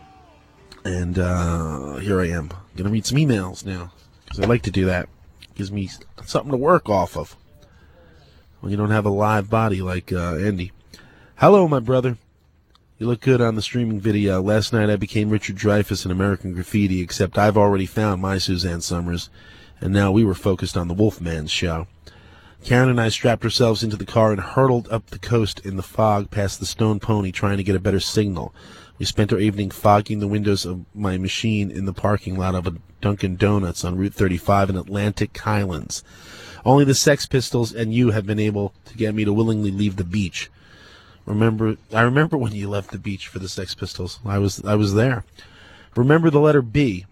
And uh, here I am. I'm going to read some emails now, because I like to do that. Gives me something to work off of when you don't have a live body like uh, Andy. Hello, my brother. You look good on the streaming video. Last night I became Richard Dreyfuss in American Graffiti, except I've already found my Suzanne Summers, and now we were focused on the Wolfman's show. Karen and I strapped ourselves into the car and hurtled up the coast in the fog past the Stone Pony, trying to get a better signal. We spent our evening fogging the windows of my machine in the parking lot of a Dunkin' Donuts on Route thirty-five in Atlantic Highlands. Only the Sex Pistols and you have been able to get me to willingly leave the beach. Remember, I remember when you left the beach for the Sex Pistols. I was, I was there. Remember the letter B.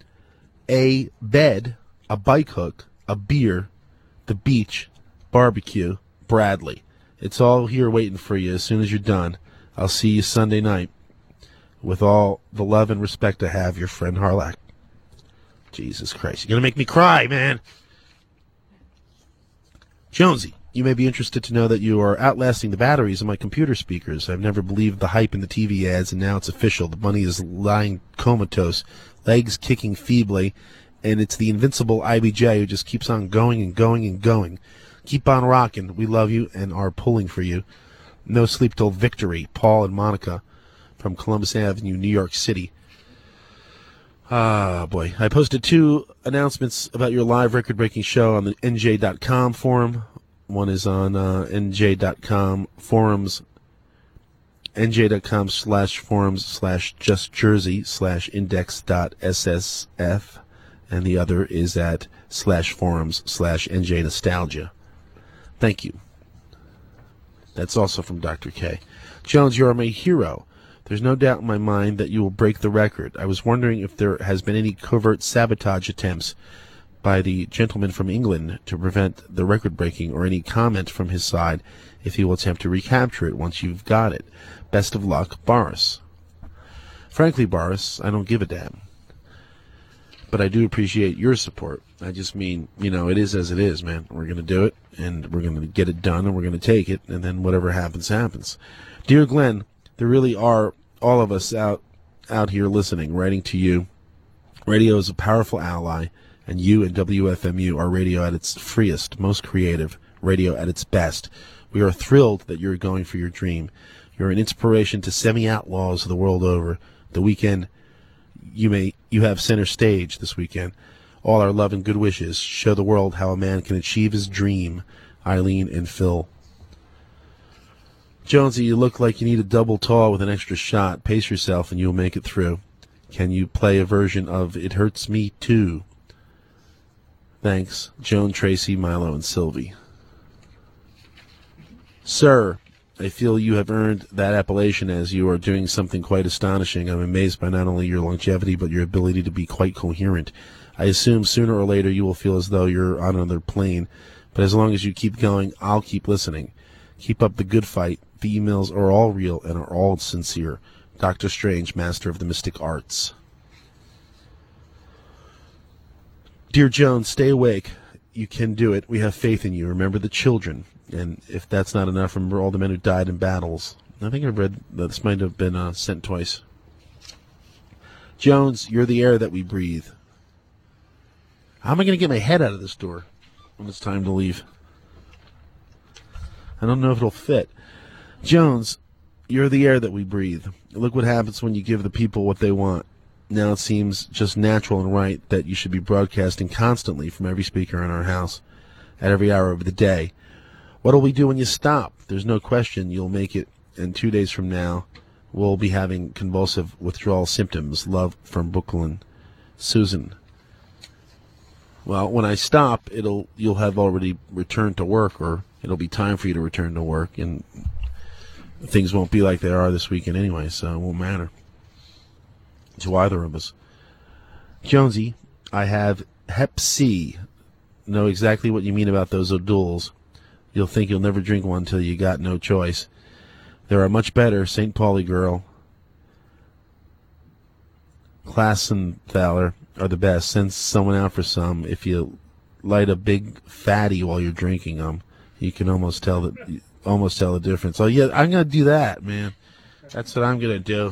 A bed, a bike hook, a beer, the beach, barbecue, Bradley. It's all here waiting for you as soon as you're done. I'll see you Sunday night. With all the love and respect I have, your friend Harlack. Jesus Christ. You're going to make me cry, man. Jonesy, you may be interested to know that you are outlasting the batteries of my computer speakers. I've never believed the hype in the T V ads, and now it's official. The bunny is lying comatose, legs kicking feebly, and it's the invincible I B J who just keeps on going and going and going. Keep on rocking. We love you and are pulling for you. No sleep till victory. Paul and Monica from Columbus Avenue, New York City. Ah, boy. I posted two announcements about your live record-breaking show on the N J dot com forum. One is on uh, N J dot com forums, N J dot com slash forums slash just jersey slash index dot S S F, and the other is at slash forums slash N J nostalgia. Thank you. That's also from Doctor K. Jones, you are my hero. There's no doubt in my mind that you will break the record. I was wondering if there has been any covert sabotage attempts by the gentleman from England to prevent the record breaking, or any comment from his side if he will attempt to recapture it once you've got it. Best of luck, Boris. Frankly, Boris, I don't give a damn. But I do appreciate your support. I just mean, you know, it is as it is, man. We're going to do it, and we're going to get it done, and we're going to take it, and then whatever happens, happens. Dear Glenn, there really are all of us out out here listening, writing to you. Radio is a powerful ally, and you and W F M U are radio at its freest, most creative, radio at its best. We are thrilled that you're going for your dream. You're an inspiration to semi-outlaws the world over. The weekend, you may you have center stage this weekend. All our love and good wishes. Show the world how a man can achieve his dream. Eileen and Phil. Jonesy, you look like you need a double tall with an extra shot. Pace yourself and you'll make it through. Can you play a version of It Hurts Me Too? Thanks, Joan, Tracy, Milo, and Sylvie. Sir, I feel you have earned that appellation as you are doing something quite astonishing. I'm amazed by not only your longevity, but your ability to be quite coherent. I assume sooner or later you will feel as though you're on another plane, but as long as you keep going, I'll keep listening. Keep up the good fight. The emails are all real and are all sincere. Doctor Strange, master of the mystic arts. Dear Joan, stay awake. You can do it. We have faith in you. Remember the children. And if that's not enough, remember all the men who died in battles. I think I read that this might have been uh, sent twice. Jones, you're the air that we breathe. How am I going to get my head out of this door when it's time to leave? I don't know if it'll fit. Jones, you're the air that we breathe. Look what happens when you give the people what they want. Now it seems just natural and right that you should be broadcasting constantly from every speaker in our house at every hour of the day. What'll we do when you stop? There's no question you'll make it, and two days from now we'll be having convulsive withdrawal symptoms. Love from Brooklyn. Susan. Well, when I stop, it'll you'll have already returned to work, or it'll be time for you to return to work, and things won't be like they are this weekend anyway, so it won't matter to either of us. Jonesy, I have Hep C. Know exactly what you mean about those O'Douls. You'll think you'll never drink one till you got no choice. There are much better. Saint Pauli Girl, Klassenthaler are the best. Send someone out for some. If you light a big fatty while you're drinking them, you can almost tell that, almost tell the difference. Oh yeah, I'm gonna do that, man. That's what I'm gonna do.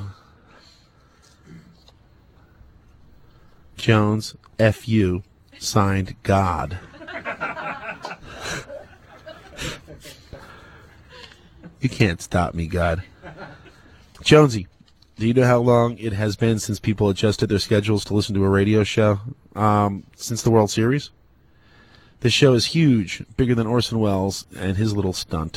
Jones, F U, signed God. You can't stop me, God. Jonesy, do you know how long it has been since people adjusted their schedules to listen to a radio show? Um, since the World Series? This show is huge, bigger than Orson Welles and his little stunt.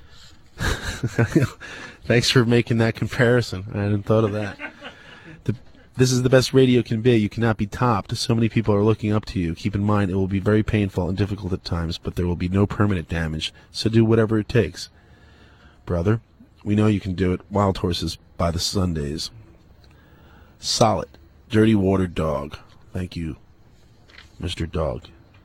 Thanks for making that comparison. I hadn't thought of that. The, this is the best radio can be. You cannot be topped. So many people are looking up to you. Keep in mind, it will be very painful and difficult at times, but there will be no permanent damage, so do whatever it takes. Brother, we know you can do it. Wild Horses by the Sundays. Solid. Dirty Water Dog. Thank you, Mister Dog.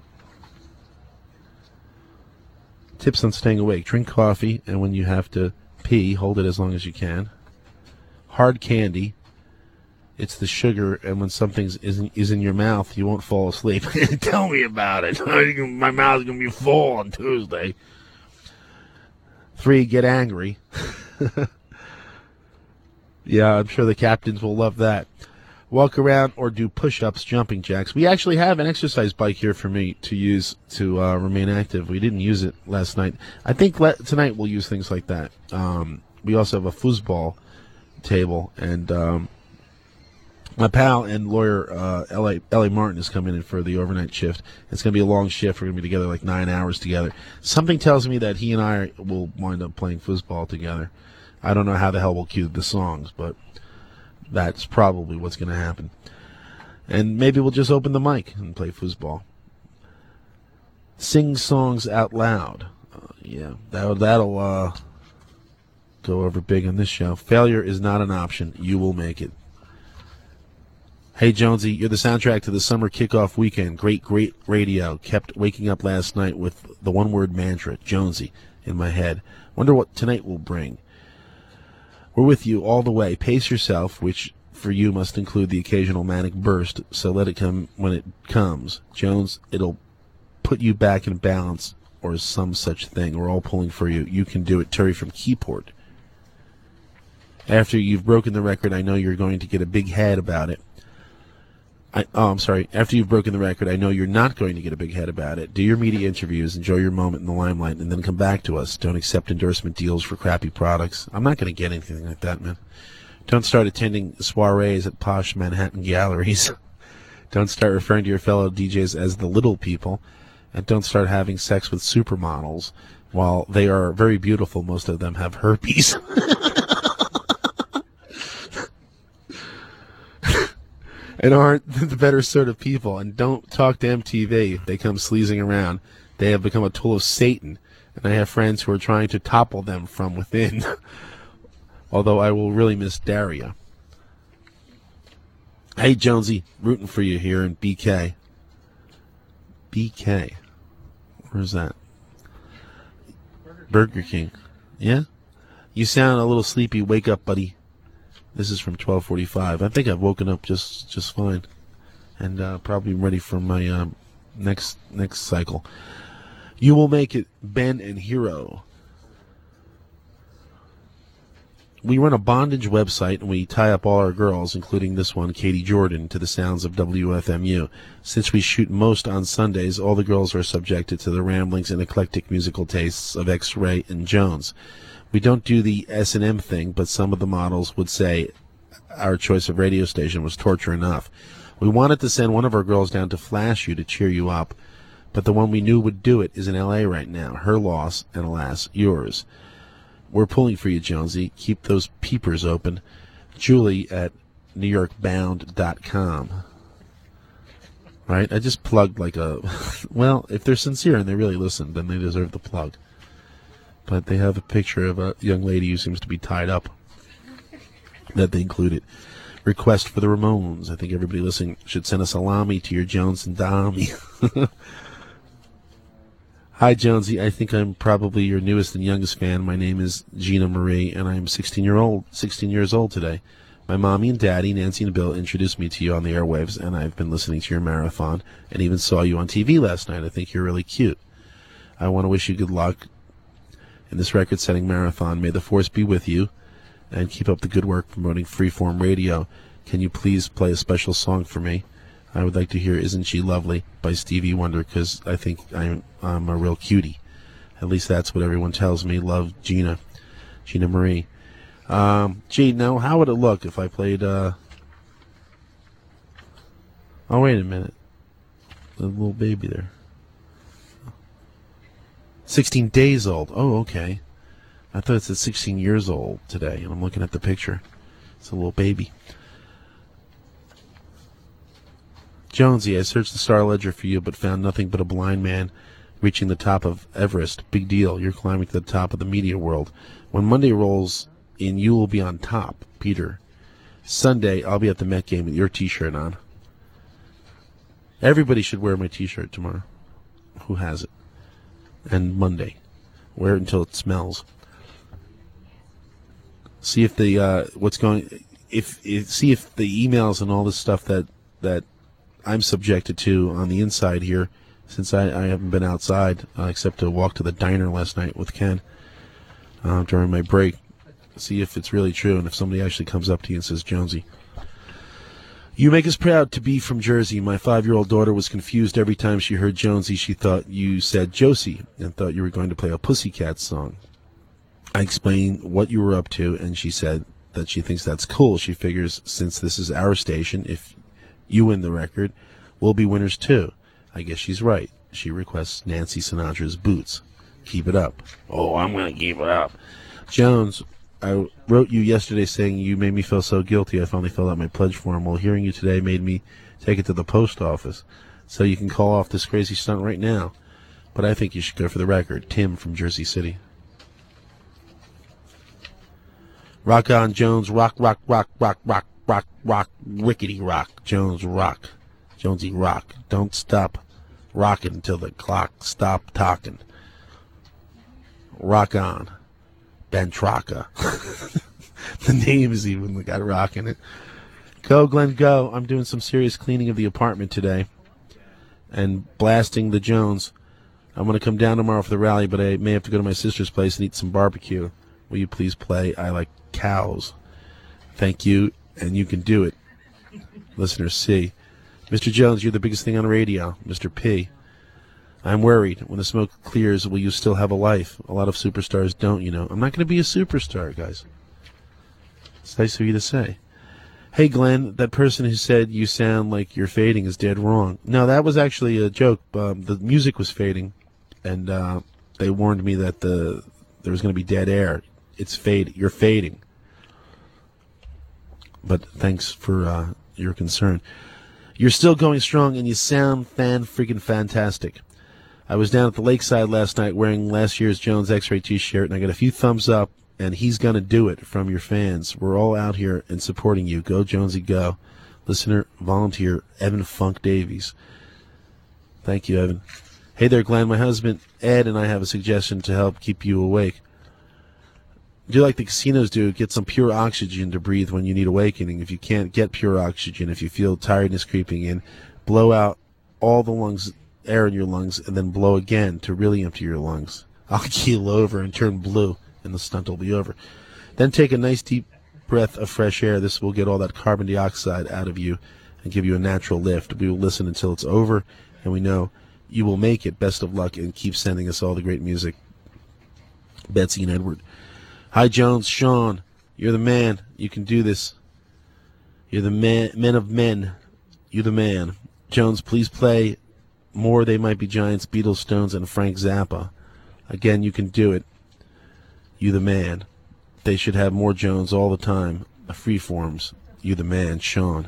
Tips on staying awake. Drink coffee, and when you have to pee, hold it as long as you can. Hard candy. It's the sugar, and when something is in, is in your mouth, you won't fall asleep. Tell me about it. My mouth's going to be full on Tuesday. Three, get angry. Yeah, I'm sure the captains will love that. Walk around or do push-ups, jumping jacks. We actually have an exercise bike here for me to use to uh, remain active. We didn't use it last night. I think le- tonight we'll use things like that. Um, we also have a foosball table, and um, my pal and lawyer uh, L A L A Martin is coming in for the overnight shift. It's going to be a long shift. We're going to be together like nine hours together. Something tells me that he and I will wind up playing foosball together. I don't know how the hell we'll cue the songs, but that's probably what's going to happen. And maybe we'll just open the mic and play foosball. Sing songs out loud. Uh, yeah, that, that'll uh, go over big on this show. Failure is not an option. You will make it. Hey, Jonesy, you're the soundtrack to the summer kickoff weekend. Great, great radio. Kept waking up last night with the one-word mantra, Jonesy, in my head. Wonder what tonight will bring. We're with you all the way. Pace yourself, which for you must include the occasional manic burst, so let it come when it comes. Jones, it'll put you back in balance, or some such thing. We're all pulling for you. You can do it. Terry from Keyport. After you've broken the record, I know you're going to get a big head about it. I, oh, I'm sorry. After you've broken the record, I know you're not going to get a big head about it. Do your media interviews, enjoy your moment in the limelight, and then come back to us. Don't accept endorsement deals for crappy products. I'm not going to get anything like that, man. Don't start attending soirees at posh Manhattan galleries. Don't start referring to your fellow D Js as the little people. And don't start having sex with supermodels. While they are very beautiful, most of them have herpes. And aren't the better sort of people. And don't talk to M T V. They come sleazing around. They have become a tool of Satan. And I have friends who are trying to topple them from within. Although I will really miss Daria. Hey, Jonesy, rooting for you here in B K. B K. Where's that? Burger King. Yeah? You sound a little sleepy. Wake up, buddy. This is from twelve forty-five. I think I've woken up just just fine. And uh, probably ready for my um, next next cycle. You will make it, Ben and Hero. We run a bondage website, and we tie up all our girls, including this one, Katie Jordan, to the sounds of W F M U. Since we shoot most on Sundays, all the girls are subjected to the ramblings and eclectic musical tastes of X-Ray and Jones. We don't do the S and M thing, but some of the models would say our choice of radio station was torture enough. We wanted to send one of our girls down to flash you to cheer you up, but the one we knew would do it is in L A right now. Her loss, and alas, yours. We're pulling for you, Jonesy. Keep those peepers open. Julie at new york bound dot com. Right? I just plugged like a... Well, if they're sincere and they really listen, then they deserve the plug. But they have a picture of a young lady who seems to be tied up that they included. Request for the Ramones. I think everybody listening should send a salami to your Jones and Dami. Hi, Jonesy. I think I'm probably your newest and youngest fan. My name is Gina Marie, and I'm sixteen year old, sixteen years old today. My mommy and daddy, Nancy and Bill, introduced me to you on the airwaves, and I've been listening to your marathon and even saw you on T V last night. I think you're really cute. I want to wish you good luck in this record-setting marathon. May the force be with you, and keep up the good work promoting Freeform Radio. Can you please play a special song for me? I would like to hear Isn't She Lovely by Stevie Wonder, because I think I'm, I'm a real cutie. At least that's what everyone tells me. Love, Gina. Gina Marie. Um, gee, now, how would it look if I played... Uh... Oh, wait a minute. The little baby there. sixteen days old. Oh, okay. I thought it said sixteen years old today, and I'm looking at the picture. It's a little baby. Jonesy, I searched the Star Ledger for you, but found nothing but a blind man reaching the top of Everest. Big deal. You're climbing to the top of the media world. When Monday rolls in, you will be on top, Peter. Sunday, I'll be at the Met game with your T-shirt on. Everybody should wear my T-shirt tomorrow. Who has it? And Monday. Wear it until it smells. See if the uh, what's going. If, if see if the emails and all this stuff that that I'm subjected to on the inside here, since I, I haven't been outside uh, except to walk to the diner last night with Ken uh, during my break. See if it's really true, and if somebody actually comes up to you and says, Jonesy, you make us proud to be from Jersey. My five-year-old daughter was confused every time she heard Jonesy. She thought you said Josie and thought you were going to play a Pussycat song. I explained what you were up to, and she said that she thinks that's cool. She figures since this is our station, if you win the record, we'll be winners too. I guess she's right. She requests Nancy Sinatra's Boots. Keep it up. Oh, I'm going to keep it up. Jones, I wrote you yesterday saying you made me feel so guilty I finally filled out my pledge form. Well, hearing you today made me take it to the post office. So you can call off this crazy stunt right now. But I think you should go for the record. Tim from Jersey City. Rock on, Jones. Rock, rock, rock, rock, rock, rock, rock, rickety rock. Jones, rock. Jonesy, rock. Don't stop rocking until the clock stop talking. Rock on. Ben Traka. The name is even got rock in it. Go, Glenn, go. I'm doing some serious cleaning of the apartment today and blasting the Jones. I'm going to come down tomorrow for the rally, but I may have to go to my sister's place and eat some barbecue. Will you please play I Like Cows? Thank you, and you can do it. Listener C. Mister Jones, you're the biggest thing on radio. Mister P. I'm worried. When the smoke clears, will you still have a life? A lot of superstars don't, you know. I'm not going to be a superstar, guys. It's nice of you to say. Hey, Glenn, that person who said you sound like you're fading is dead wrong. No, that was actually a joke. Um, the music was fading, and uh, they warned me that the there was going to be dead air. It's fade. You're fading. But thanks for uh, your concern. You're still going strong, and you sound fan-freaking-fantastic. I was down at the lakeside last night wearing last year's Jones X-Ray T-shirt, and I got a few thumbs up, and he's going to do it from your fans. We're all out here and supporting you. Go, Jonesy, go. Listener, volunteer, Evan Funk Davies. Thank you, Evan. Hey there, Glenn. My husband, Ed, and I have a suggestion to help keep you awake. Do like the casinos do, get some pure oxygen to breathe when you need awakening. If you can't get pure oxygen, if you feel tiredness creeping in, blow out all the lungs, air in your lungs, and then blow again to really empty your lungs. I'll keel over and turn blue, and the stunt will be over. Then take a nice deep breath of fresh air. This will get all that carbon dioxide out of you and give you a natural lift. We will listen until it's over, and we know you will make it. Best of luck, and keep sending us all the great music. Betsy and Edward. Hi, Jones. Sean, you're the man. You can do this. You're the man, men of men. You're the man. Jones, please play more They Might Be Giants, Beatles, Stones, and Frank Zappa. Again, you can do it. You the man. They should have more Jones all the time. Freeforms. You the man, Sean.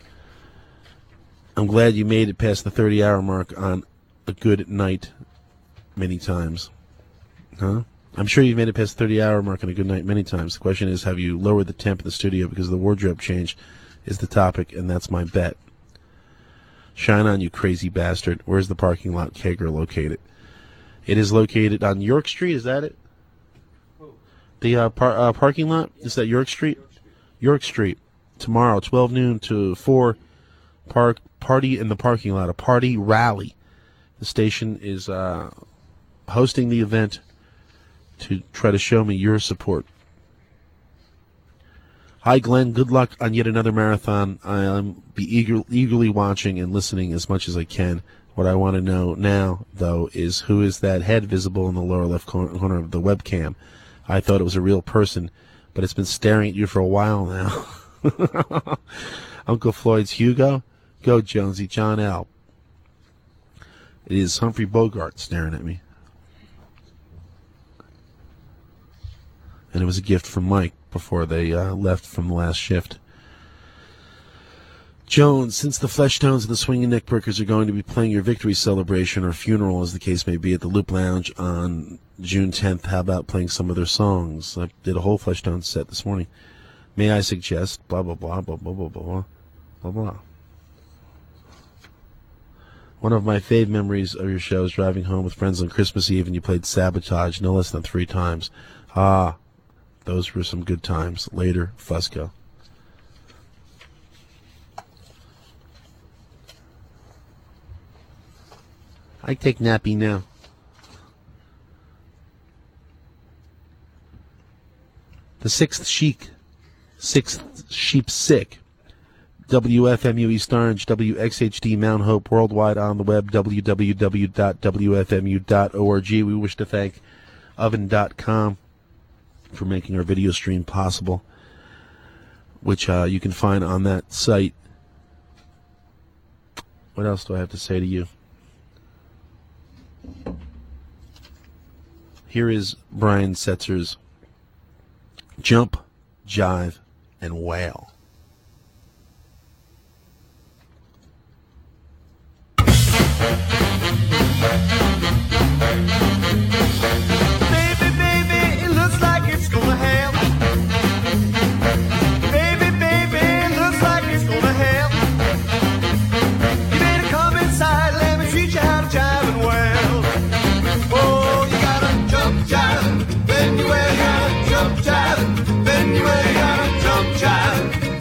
I'm glad you made it past the thirty-hour mark on a good night many times. Huh? I'm sure you've made it past the thirty-hour mark on a good night many times. The question is, have you lowered the temp in the studio because of the wardrobe change is the topic, and that's my bet. Shine on, you crazy bastard. Where's the parking lot kegger located? It is located on York Street. Is that it? The uh, par- uh, parking lot? Is that York Street? York Street. Tomorrow, twelve noon to four, park party in the parking lot. A party rally. The station is uh, hosting the event to try to show me your support. Hi, Glenn. Good luck on yet another marathon. I'll be eager, eagerly watching and listening as much as I can. What I want to know now, though, is who is that head visible in the lower left corner of the webcam? I thought it was a real person, but it's been staring at you for a while now. Uncle Floyd's Hugo? Go, Jonesy. John L. It is Humphrey Bogart staring at me. And it was a gift from Mike before they uh, left from the last shift. Jones, since the Fleshtones and the Swinging Neckbreakers are going to be playing your victory celebration or funeral, as the case may be, at the Loop Lounge on June tenth, how about playing some of their songs? I did a whole Fleshtones set this morning. May I suggest blah, blah, blah, blah, blah, blah, blah, blah, blah. One of my fave memories of your show is driving home with friends on Christmas Eve, and you played Sabotage no less than three times. Ah, those were some good times. Later, Fusco. I take nappy now. The Sixth Sheik. Sixth Sheep Sick. W F M U East Orange, W X H D Mount Hope, worldwide on the web, w w w dot w f m u dot org. We wish to thank oven dot com for making our video stream possible, which uh, you can find on that site. What else do I have to say to you? Here is Brian Setzer's Jump, Jive, and Wail. Baby, baby, it looks like it's gonna hail. Baby, baby, it looks like it's gonna hail. You better come inside, let me teach you how to jive and wail. Oh, you gotta jump, jive, then you wail, you gotta jump, jive, then you wail, you gotta jump, jive.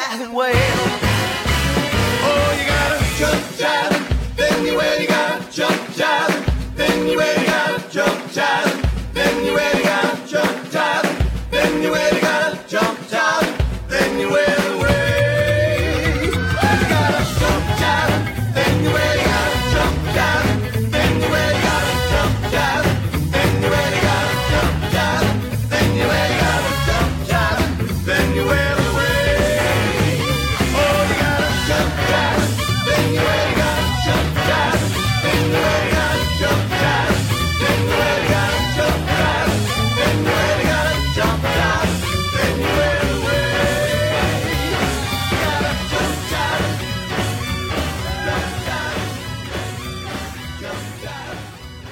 jiving well. Oh, you gotta jump jiving, then you ready, gotta jump jiving, then you ready, gotta jump jiving, then you ready, gotta jump jiving, then you ready, gotta jump jiving, then you well away. You gotta jump jiving, then you ready, gotta jump jiving, then you ready, gotta jump jiving, then you ready, gotta jump jiving, then you ready, gotta jump jiving, then you well away. Oh, you gotta jump jiving, then you ready, gotta jump jiving, then you ready, gotta jump jiving, then you ready, gotta jump jiving, then you ready, gotta jump jiving, then you well away. You gotta jump jiving, jump jiving, jump jiving.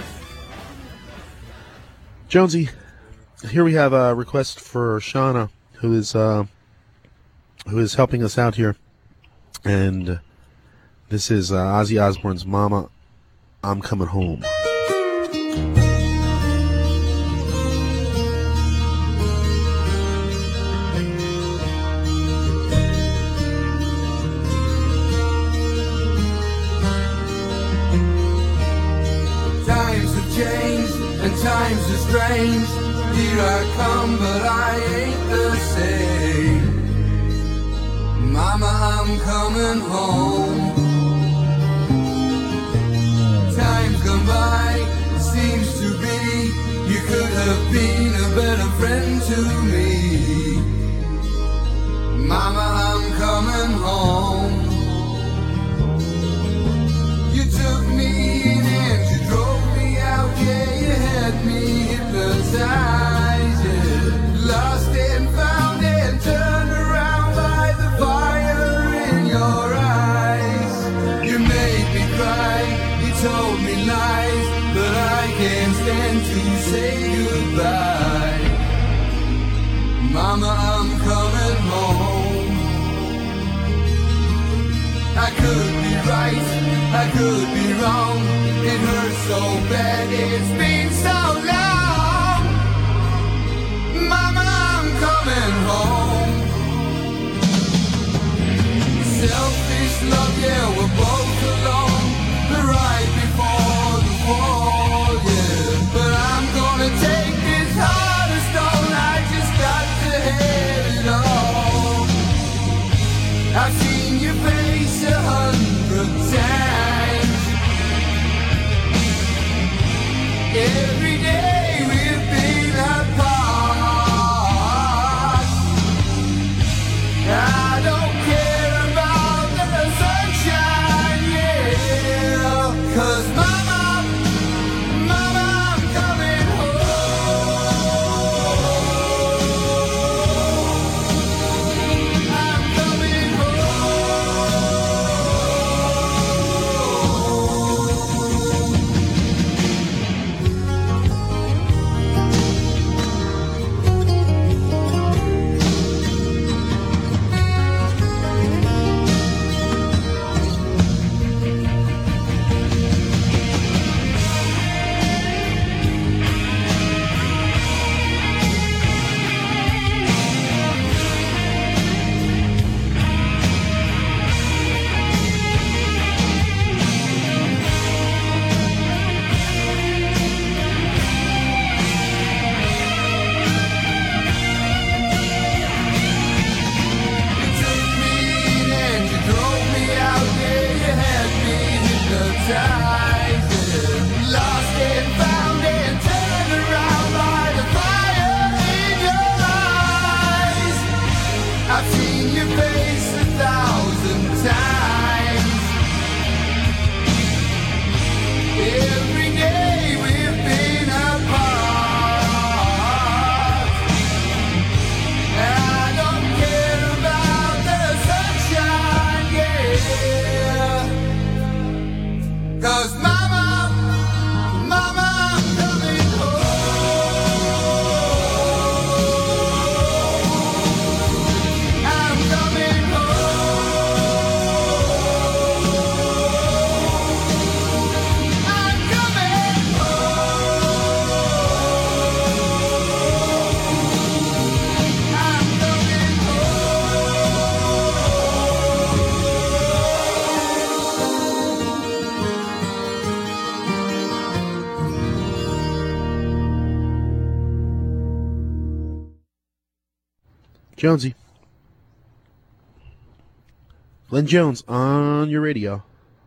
Jonesy, here we have a request for Shauna, who is uh, who is helping us out here, and this is uh, Ozzy Osbourne's "Mama, I'm Coming Home." Times have changed and times are strange. Here I come, but I ain't the same. Mama, I'm coming home. Time's gone by, it seems to be you could have been a better friend to me. Mama, I'm coming home. You took me in and you drove me out, yeah, you had me hypnotized, yeah. Lost and found and turned around by the fire in your eyes. You made me cry, you told me lies, but I can't stand to say goodbye. Mama, I'm coming home. I could be right, I could be wrong. It hurts so bad, it's been so long. Mama, I'm coming home. Selfish love, yeah, we're both alone. But right before the fall, yeah. But I'm gonna take this heart of stone. I just got to have it all. I've seen your face a hundred times. Every day we've been apart. I don't care about the sunshine, yeah. 'Cause mama, mama, I'm coming home. I'm coming Jonesy. Glenn Jones on your radio.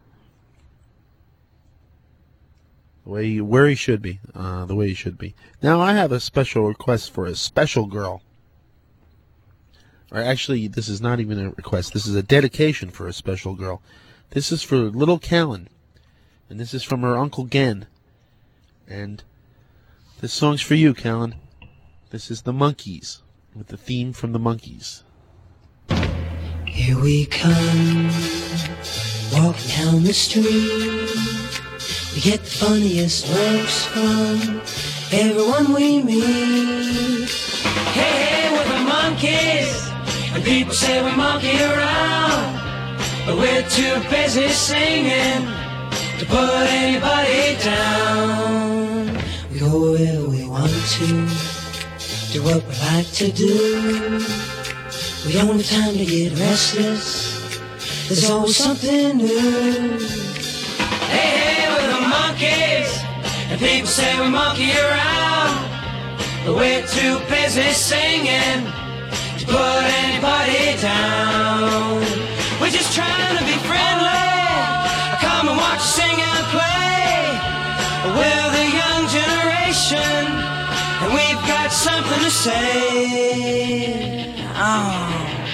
The way he, where he should be. Uh, the way he should be. Now, I have a special request for a special girl. Or actually, this is not even a request. This is a dedication for a special girl. This is for little Callan. And this is from her Uncle Gen. And this song's for you, Callan. This is the Monkees, with the theme from the Monkees. Here we come, walking down the street. We get the funniest looks from everyone we meet. Hey, hey, we're the Monkees, and people say we monkey around, but we're too busy singing to put anybody down. We go where we want to, do what we like to do. We don't have time to get restless, there's always something new. Hey, hey, we're the Monkees, and people say we monkey around, but we're too busy singing to put anybody down. We're just trying to be friendly, come and watch us sing and play. We're the young generation, and we've got something to say. Oh.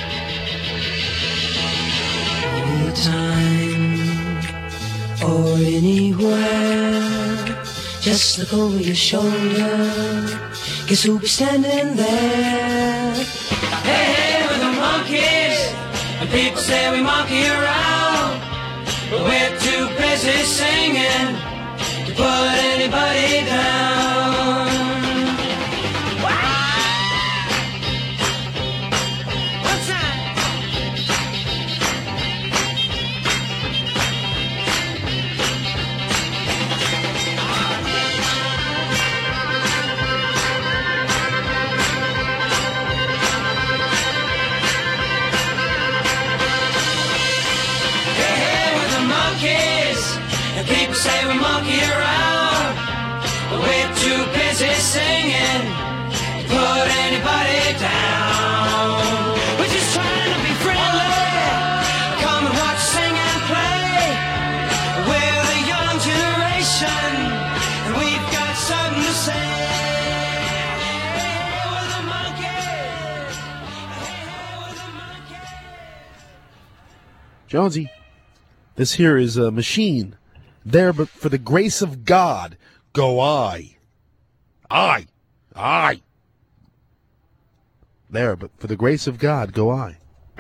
Anytime or anywhere, just look over your shoulder, guess who'll be standing there? Hey, hey, we're the Monkees, and people say we monkey around, but we're too busy singing to put anybody down. People say we monkey around, but we're too busy singing to put anybody down. We're just trying to be friendly, come and watch, sing and play. We're the young generation, and we've got something to say. We're the Monkees. We're the Monkees. Jonesy, this here is a machine. There, but for the grace of God, go I. I. I. There, but for the grace of God, go I.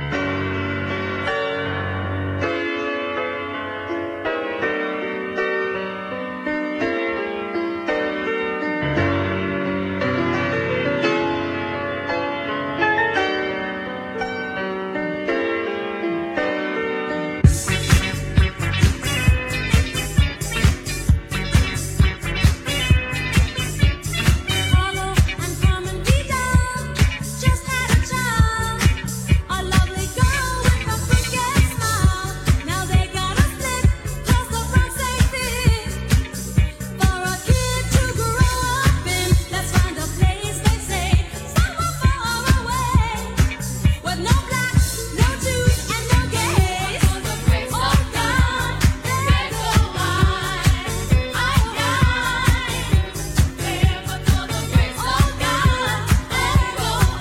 Just had a child, a lovely girl with a freaking smile. Now they got a split, cause the price ain't fit for a kid to grow up in. Let's find a place they say, somewhere far away, with no blacks, no Jews, and no gays. Oh God, there go I, I, I, there but for the grace of God, there go I,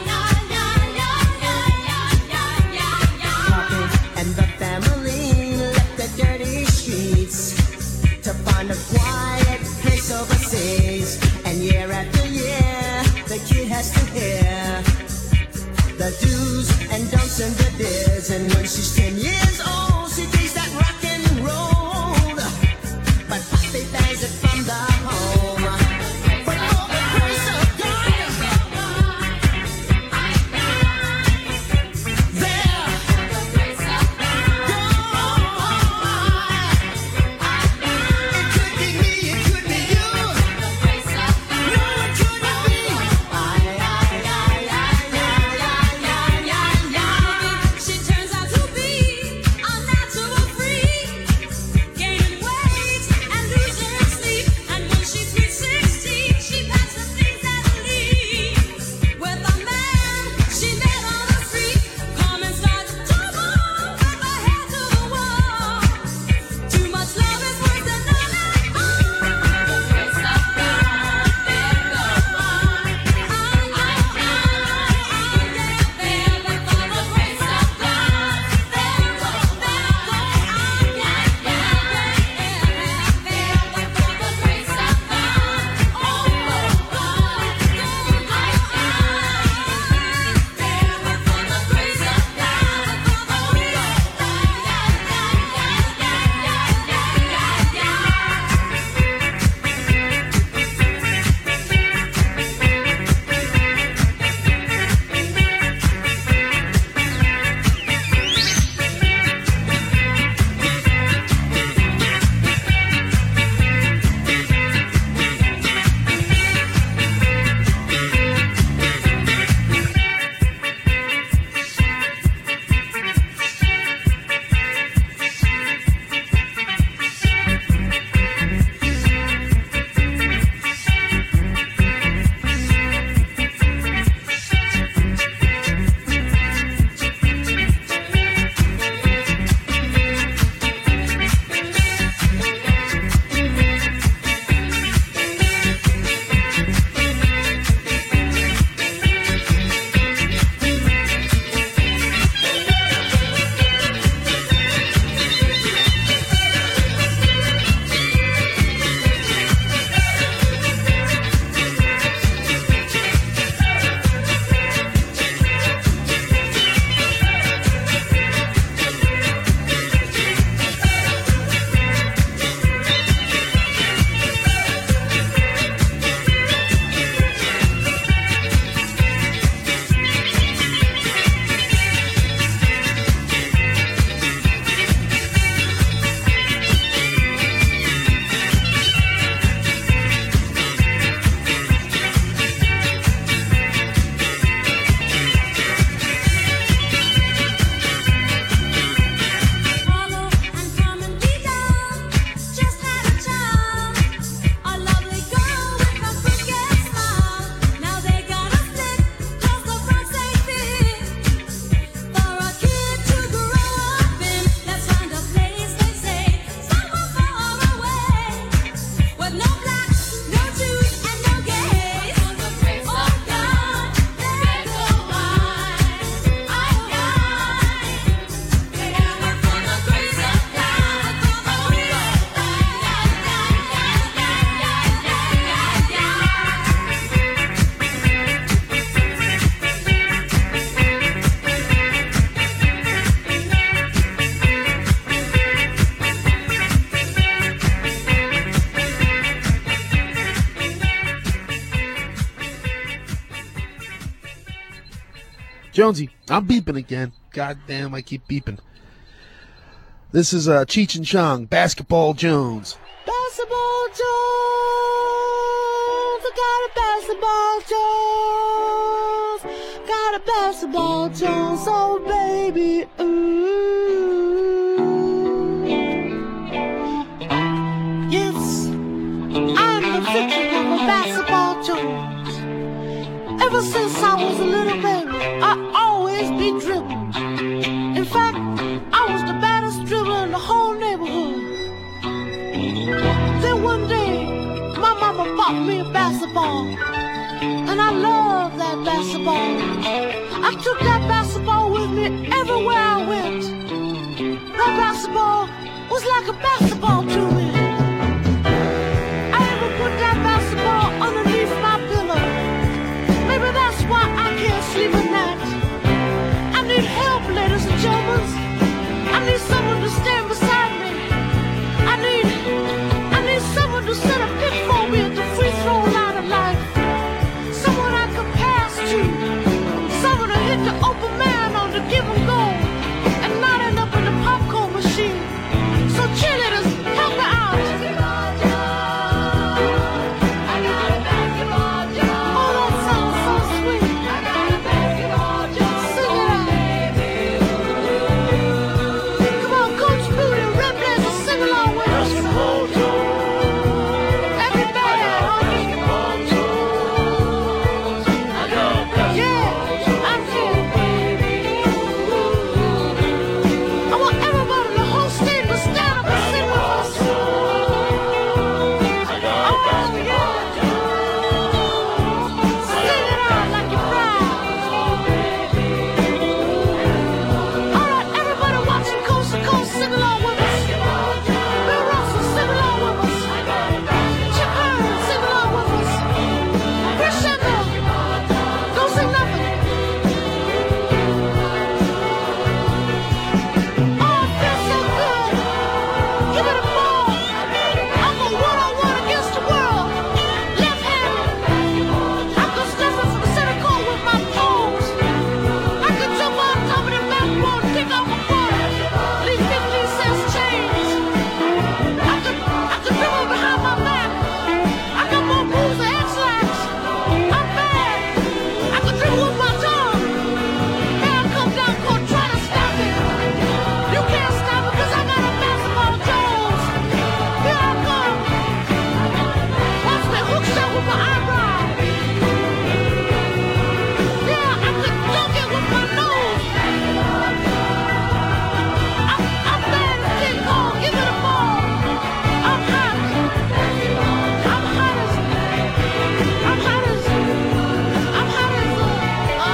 Poppy and the family left the dirty streets to find a quiet place overseas. And year after year, the kid has to hear the do's and don'ts and the dares. And when she's ten years old, she thinks that rock and roll, but Poppy plays it from the home. But for the grace of God, there. she turns out to be Jonesy, I'm beeping again. God damn, I keep beeping. This is uh, Cheech and Chong, Basketball Jones. Basketball Jones, I got a basketball Jones, got a basketball Jones, oh baby, ooh. Yes, I'm the victim of a basketball Jones. Ever since I was a little baby, I always be dribbling. In fact, I was the baddest dribbler in the whole neighborhood. Then one day, my mama bought me a basketball, and I love that basketball. I took that basketball with me everywhere I went. That basketball was like a basketball to me. I even put that basketball underneath my pillow. Maybe that's why I can't sleep at night. I need help, ladies and gentlemen. I need someone to stand beside me. I need, I need someone to set a pick for me at the free throw line of life. Someone I can pass to. Someone to hit the open man on the give and go, and not end up in the popcorn machine. So cheerleaders, help me out. I got a basketball Jones. Oh, that sounds so sweet. I got a basketball Jones. Sing it out. Come on, Coach Booty, Red Blazer, sing along with us. Basketball Jones. Everybody, honey. Basketball Jones. I got a basketball yeah, I'm here. I want everybody in the whole state to stand up and sing with us. I got a basketball Jones. Sing it out like you're proud. All right, everybody watching Coast to Coast, sing along with us. Bill Russell, sing along with us. Chip Hearn, sing along with us. Crescendo, don't sing nothing. Oh, it feels so good. Give it a ball. I'm a one-on-one against the world. Left-handed. I can stuff it from center court with my toes. I can jump on top of the backboard and pick off a ball. Leave fifteen cents change. I can, I can dribble behind my back. I got more moves than X-Lax. I'm bad. I can dribble with my tongue. Here I come down court trying to stop it. You can't stop it because I got a basketball Jones. Here I come. Watch me hook shot with my eyebrow. Yeah, I can dunk it with my nose. I'm, I'm bad as King Kong. Give me the ball. I'm hot. I'm hot as. I'm hot as. I'm hot as. Uh,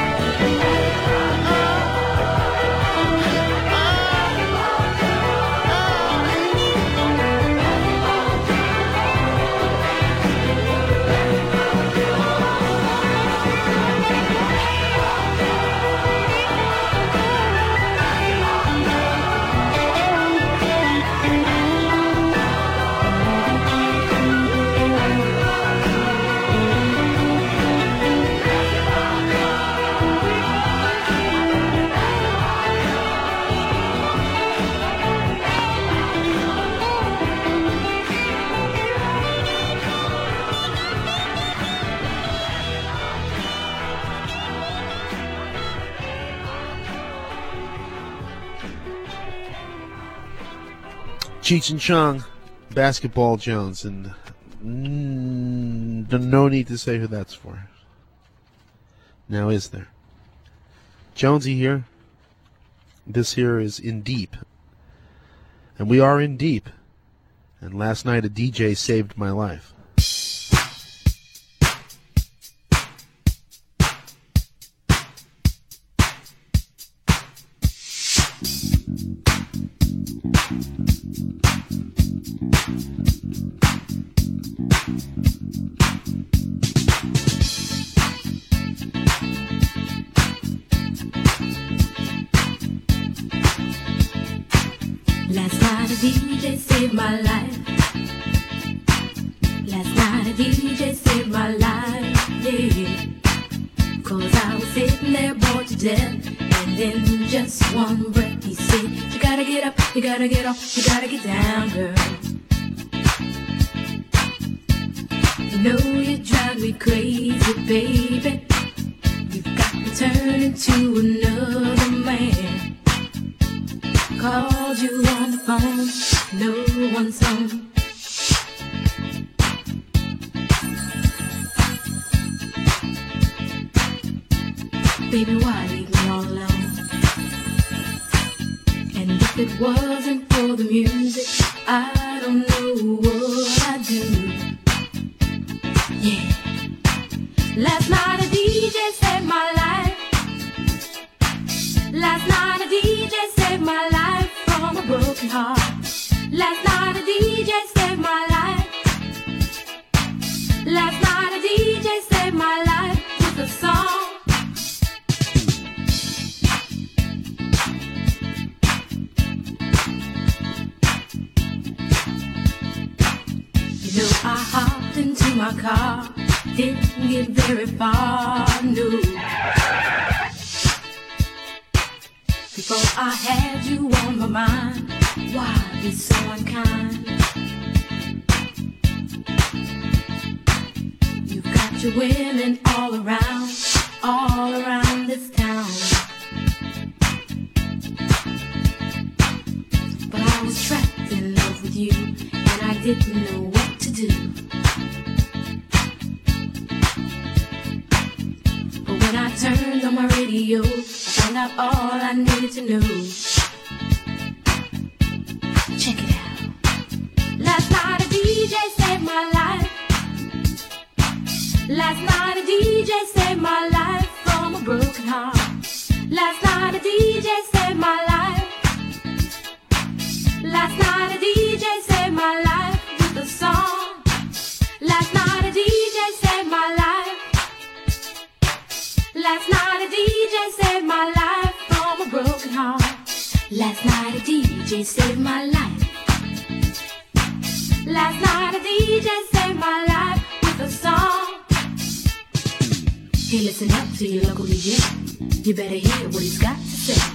Cheech and Chong, Basketball Jones, and mm, no need to say who that's for. Now is there? Jonesy here. This here is In Deep. And we are in deep. And last night a D J saved my life. Last night a D J saved my life. Last night a D J saved my life, yeah. Cause I was sitting there bored to gotta get off, you gotta get down, girl. You know you drive me crazy, baby. You've got to turn into another man. Called you on the phone, no one's home. Baby, why leave me all alone? And if it wasn't for the music, I don't know what I'd do. Yeah. Last night a D J saved my life. Last night a D J saved my life from a broken heart. Last night a D J saved my life. Last night a D J saved my life with a song. You know I hopped into my car, didn't get very far, no. Before I had you on my mind, why be so unkind? You've got your women all around, all around this town. But I was trapped in love with you, and I didn't know what to do. But when I turned on my radio, I found out all I needed to know. Check it out. Last night a D J saved my life. Last night a D J saved my life from a broken heart. Last night a D J saved my life. Last night a D J saved my life with a song. Last night a D J saved my life. Last night a D J saved my life from a broken heart. Last night a D J saved my life. Last night a D J saved my life with a song. Hey, listen up to your local D J. You better hear what he's got to say.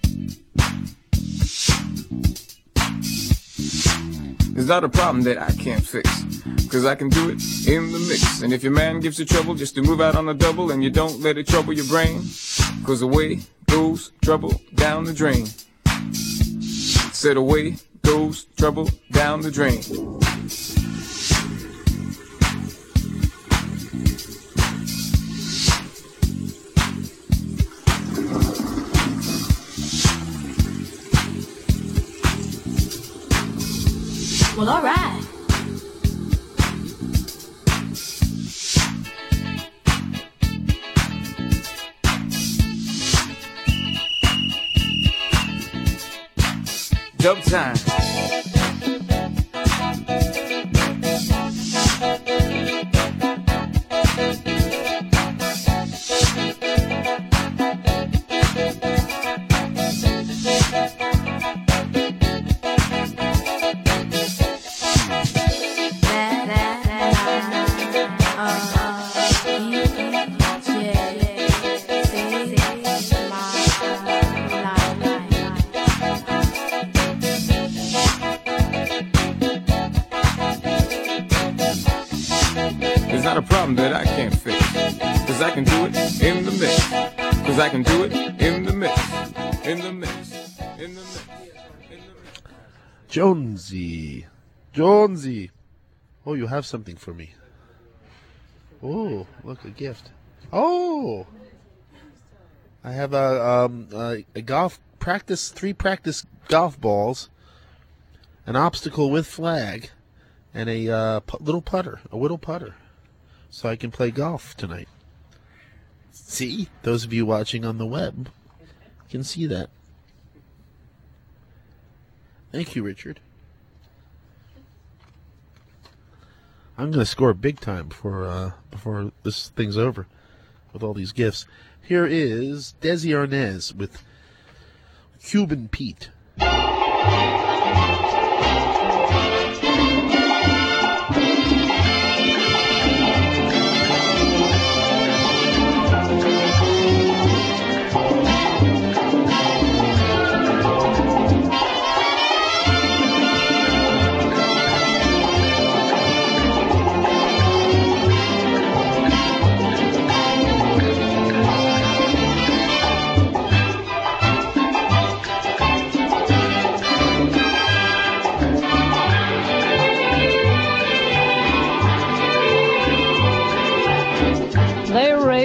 It's not a problem that I can't fix, cause I can do it in the mix. And if your man gives you trouble just to move out on the double, and you don't let it trouble your brain, cause away goes trouble down the drain. Said away goes trouble down the drain. Well, all right. Dub time. It's not a problem that I can't fix, cause I can do it in the mix. Cause I can do it in the mix. In the mix. In the mix. In the mix. Jonesy. Jonesy. Oh, you have something for me. Oh, look, a gift. Oh! I have a, um, a, a golf practice, three practice golf balls, an obstacle with flag, and a uh, pu- little putter, a whittle putter, so I can play golf tonight. See? Those of you watching on the web can see that. Thank you, Richard. I'm going to score big time before uh, before this thing's over with all these gifts. Here is Desi Arnaz with Cuban Pete.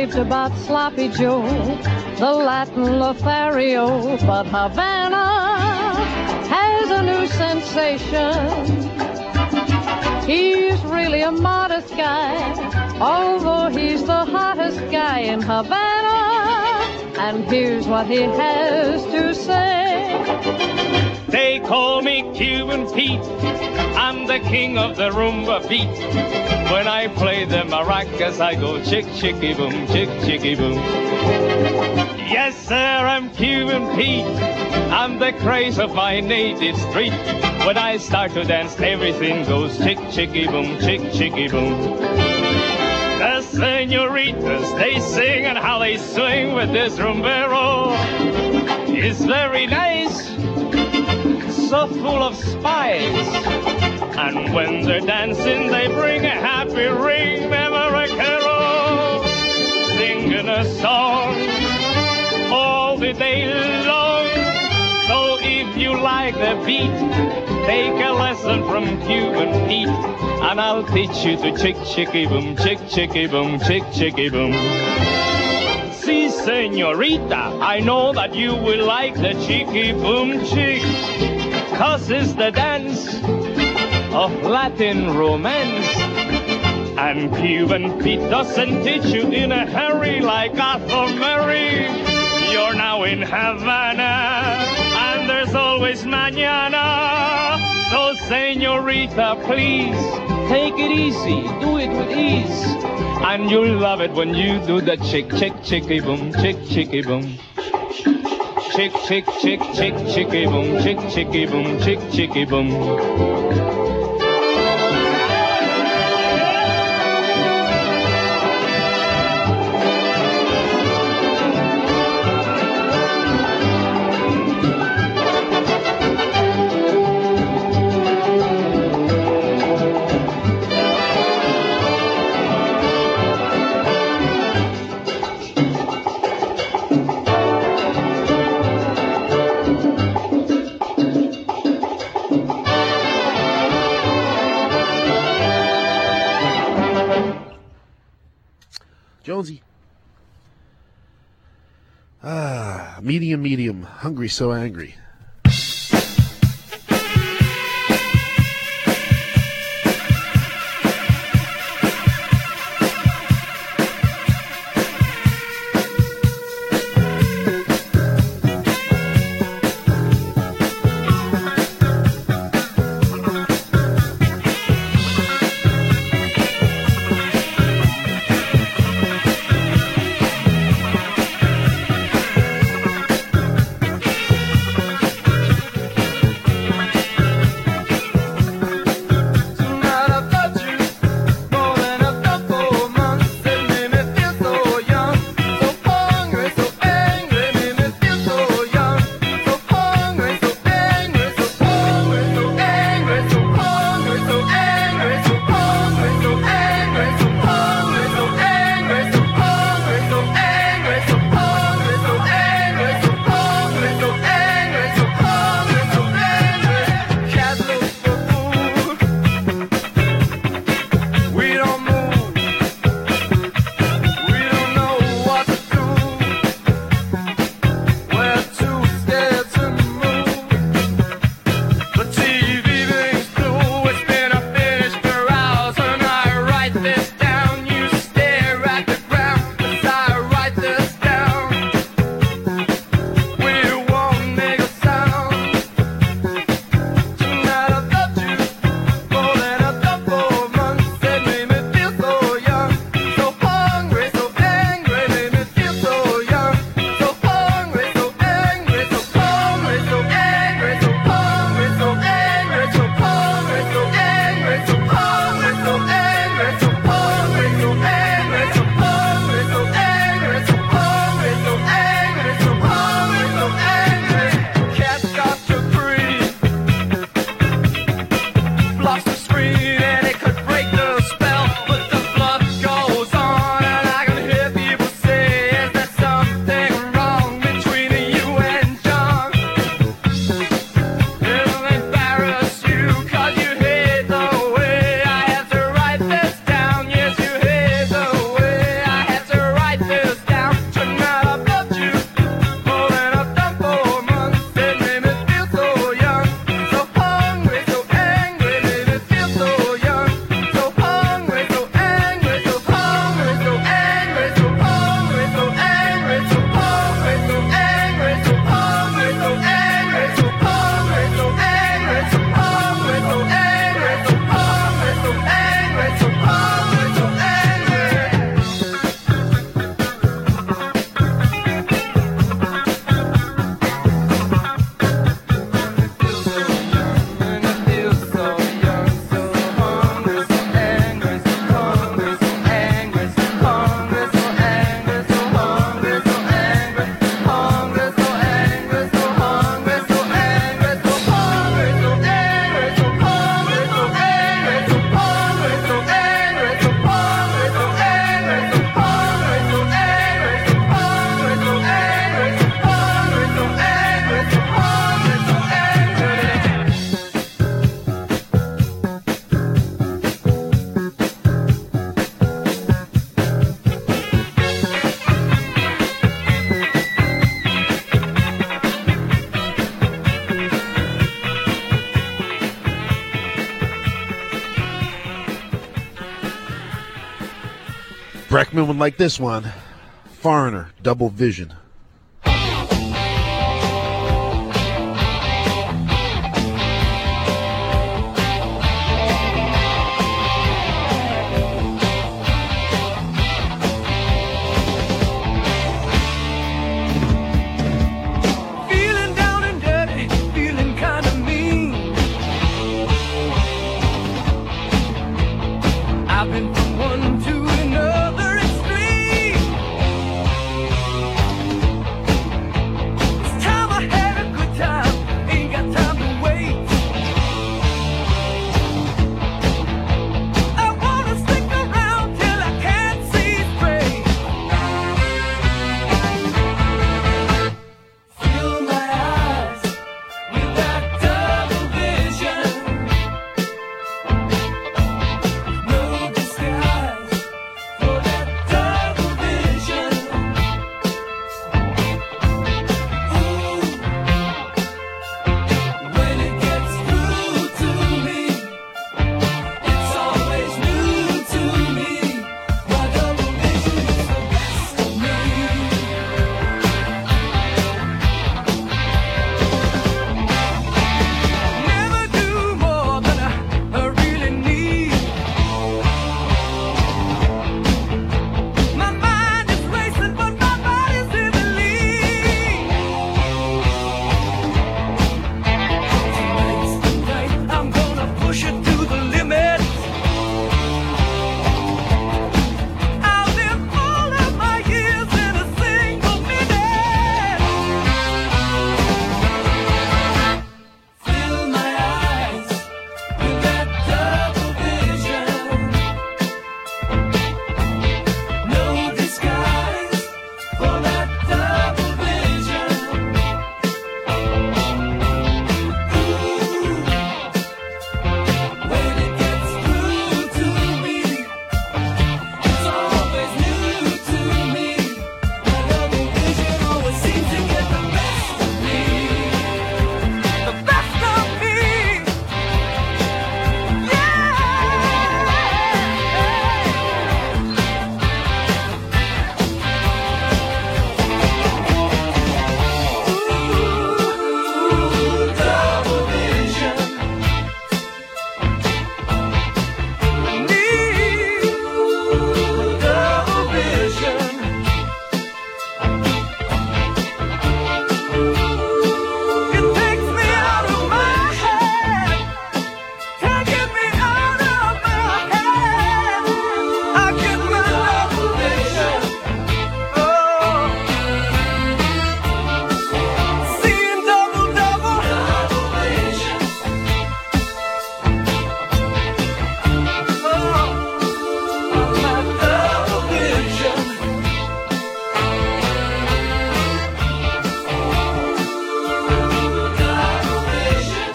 words about Sloppy Joe, the Latin Lothario, but Havana has a new sensation. He's really a modest guy, although he's the hottest guy in Havana. And here's what he has to say. They call me Cuban Pete. I'm the king of the rumba beat. When I play the maracas, I go chick, chicky, boom, chick, chicky, boom. Yes, sir, I'm Cuban Pete. I'm the craze of my native street. When I start to dance, everything goes chick, chicky, boom, chick, chicky, boom. The senoritas, they sing and how they swing with this rumbero is very nice, so full of spice. And when they're dancing, they bring a happy ring, never a carol, singing a song all the day long. So if you like the beat, take a lesson from Cuban Pete, and I'll teach you to chick, chicky, boom, chick, chicky, boom, chick, chicky, boom. Si, señorita, I know that you will like the chicky, boom, chick, 'cause it's the dance of Latin romance. And Cuban Pete doesn't teach you in a hurry like Arthur Murray. You're now in Havana, and there's always mañana. So, señorita, please, take it easy, do it with ease. And you'll love it when you do the chick, chick, chicky, boom, chick, chicky, boom. Chick, chick, chick, chick, chicky, boom, chick, chicky, boom, chick, chicky, boom. Jonesy. Ah, medium, medium, hungry, so angry. Breckman would like this one. Foreigner, Double Vision. Feeling down and dirty, feeling kind of mean. I've been from one to another extreme. It's time I had a good time, ain't got time to wait. I wanna stick around till I can't see straight. Fill my eyes with that double vision. No disguise for that double vision. Ooh, when it gets through to me, it's always new to me. My double vision is the best of me. Never do more than I, I really need. My mind is racing, but my body's in the lead. Tonight's the night I'm gonna push it to the limit. I'll live all of my years in a single minute. Fill my eyes with that double vision. No disguise for that double vision. Ooh, when it gets through to me, it's always new to me. My double vision always seems to get the best of me. The best of me. Ooh, double vision. Need double vision. It takes me out of my head, taking me out of my head. I get my double vision. Oh, seeing double, double, double vision. Oh, my double vision. Double vision.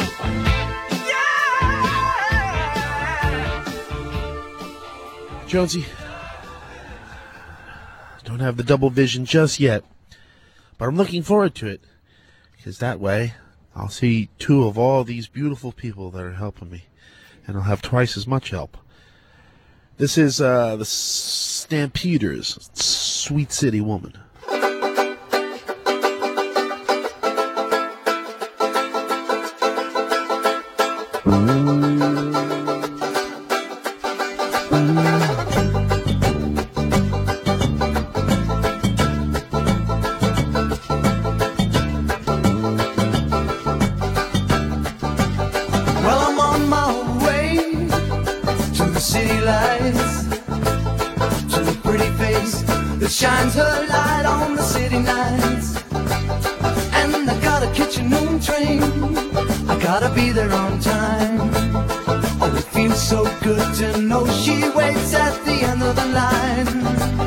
Jonesy, don't have the double vision just yet, but I'm looking forward to it, because that way I'll see two of all these beautiful people that are helping me, and I'll have twice as much help. This is uh, the Stampeders, Sweet City Woman. Well, I'm on my way to the city lights, to a pretty face that shines her light on the city nights. And I gotta catch a noon train, I gotta be there on time. Oh, it feels so good to know she waits at the end of the line.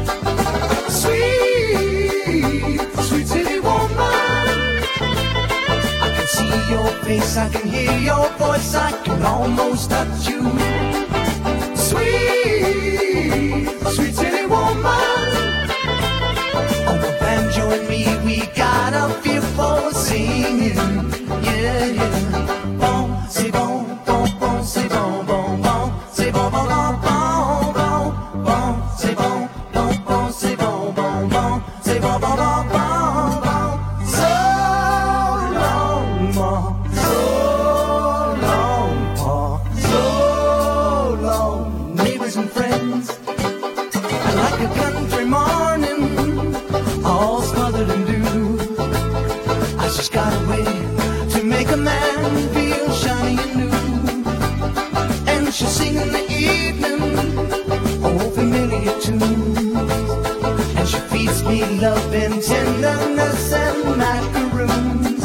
Sweet, sweet city woman, I can see your face, I can hear your voice, I can almost touch you. Sweet, sweet city woman, oh, a banjo and me, we got a feel for singing. Yeah, yeah. Bon, c'est bon, bon, bon, c'est bon, bon, bon, c'est bon, bon, bon, bon, bon, bon, c'est bon, bon, boys and friends. Like a country morning, all smothered in dew. I just got a way to make a man feel shiny and new. And she'll sing in the evening, oh, familiar tunes. And she feeds me love and tenderness and macaroons.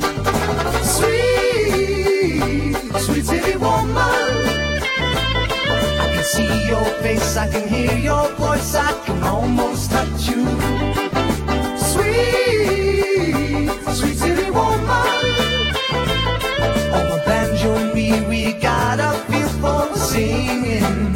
Sweet, sweet city woman, I can see your face, I can hear your voice, I can almost touch you. Sweet, sweet city woman, on my banjo and me, we got a feel for singing.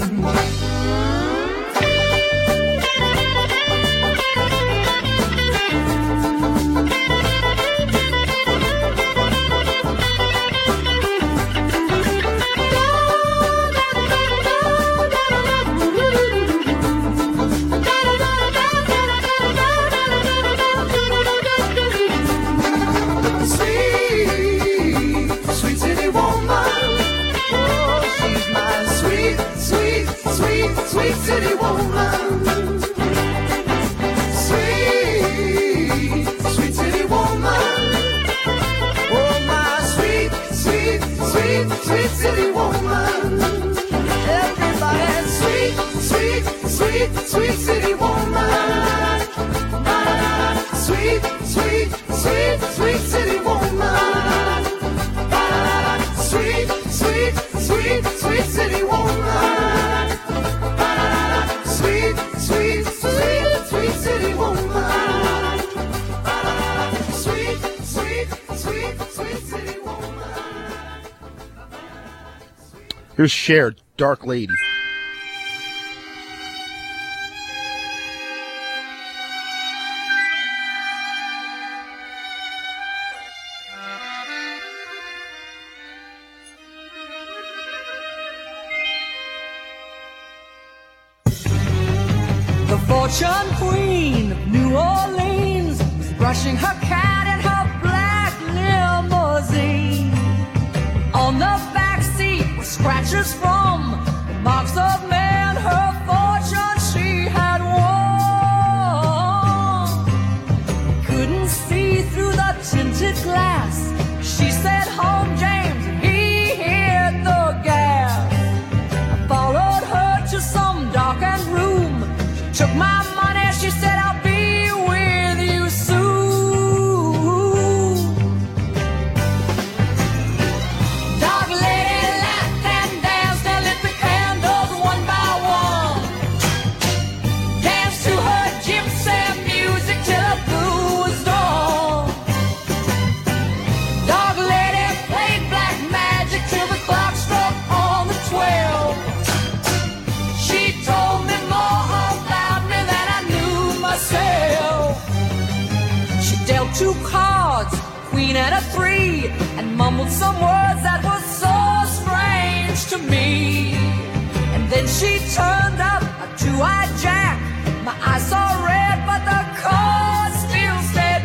Sweet city woman, sweet, sweet city woman, oh my sweet, sweet, sweet, sweet city woman. Everybody, sweet, sweet, sweet, sweet city woman. Sweet, sweet, sweet, sweet city woman. Sweet, sweet, sweet, sweet city woman. Sweet, sweet, sweet, sweet city woman. Sweet, sweet, sweet, sweet city woman. Here's Cher, Dark Lady. The fortune queen of New Orleans is brushing her cat in her black limousine. On the back seat were scratches from the marks of men, her fortune she had won. Couldn't see through the tinted glass. She said, "Home, James," and he hit the gas. I followed her to some darkened room. Took my money, she said, "I'll be with you soon." Dark lady laughed and danced and lit the candles one by one. Danced to her gypsy music till the blue was dawn. Dark lady played black magic till the clock struck on the twelve. She told me more about me than I knew myself. She dealt two cards, queen and a three, and mumbled some words that were so strange to me. And then she turned up a two-eyed jack. My eyes saw red, but the cards still stayed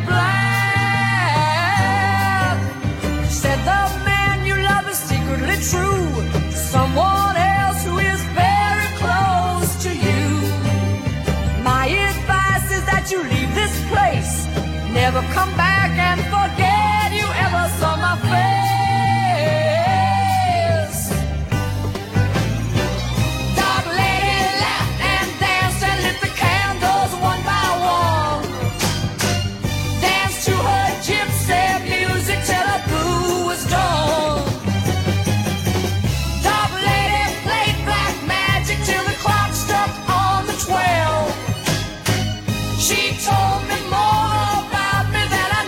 black. She said, "The man you love is secretly true to someone else who is very close to you. My advice is that you leave this place, never come back and forget you ever saw my face." Dark lady laughed and danced and lit the candles one by one. Danced to her gypsy music till the blue was dawn. Dark lady played black magic till the clock struck on the twelve. She told me more about me than I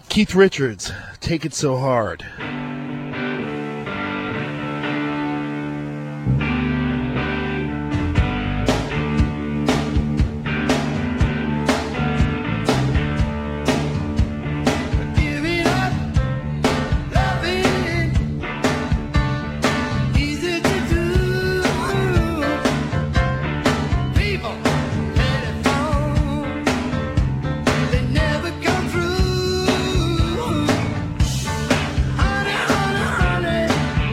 Keith Richards, Take It So Hard. Giving up, loving, easy to do. People, telephone, they never come through. Honey, honey, honey,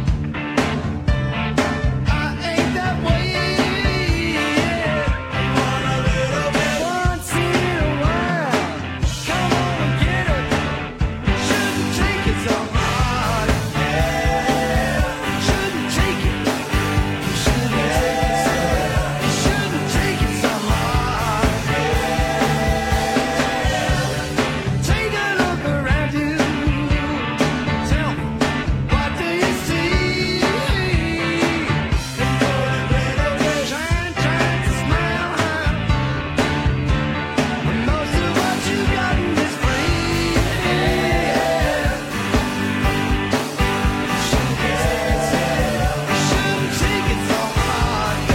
I ain't that way. Want a little bit once in a while. Come on and get it. Shouldn't take it so hard. Shouldn't take it. Shouldn't take it so. Shouldn't take it so hard. Take a look around you. Tell me, what do you see? Trying, trying to smile, when most of what you got is free. Shouldn't take it so hard,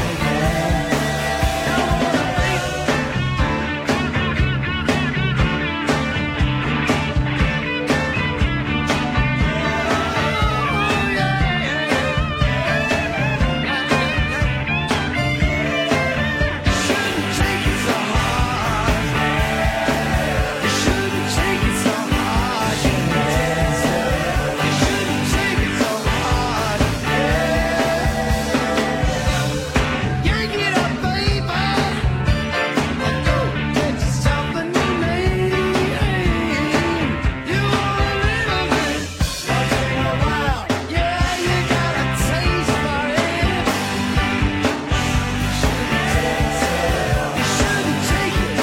Shouldn't take it so hard. Shouldn't take it so hard. Shouldn't take it so hard. Yank it up, baby. And go get yourself a new name. You wanna live a bit, but take a while. Yeah, you got a taste for it. Shouldn't take it.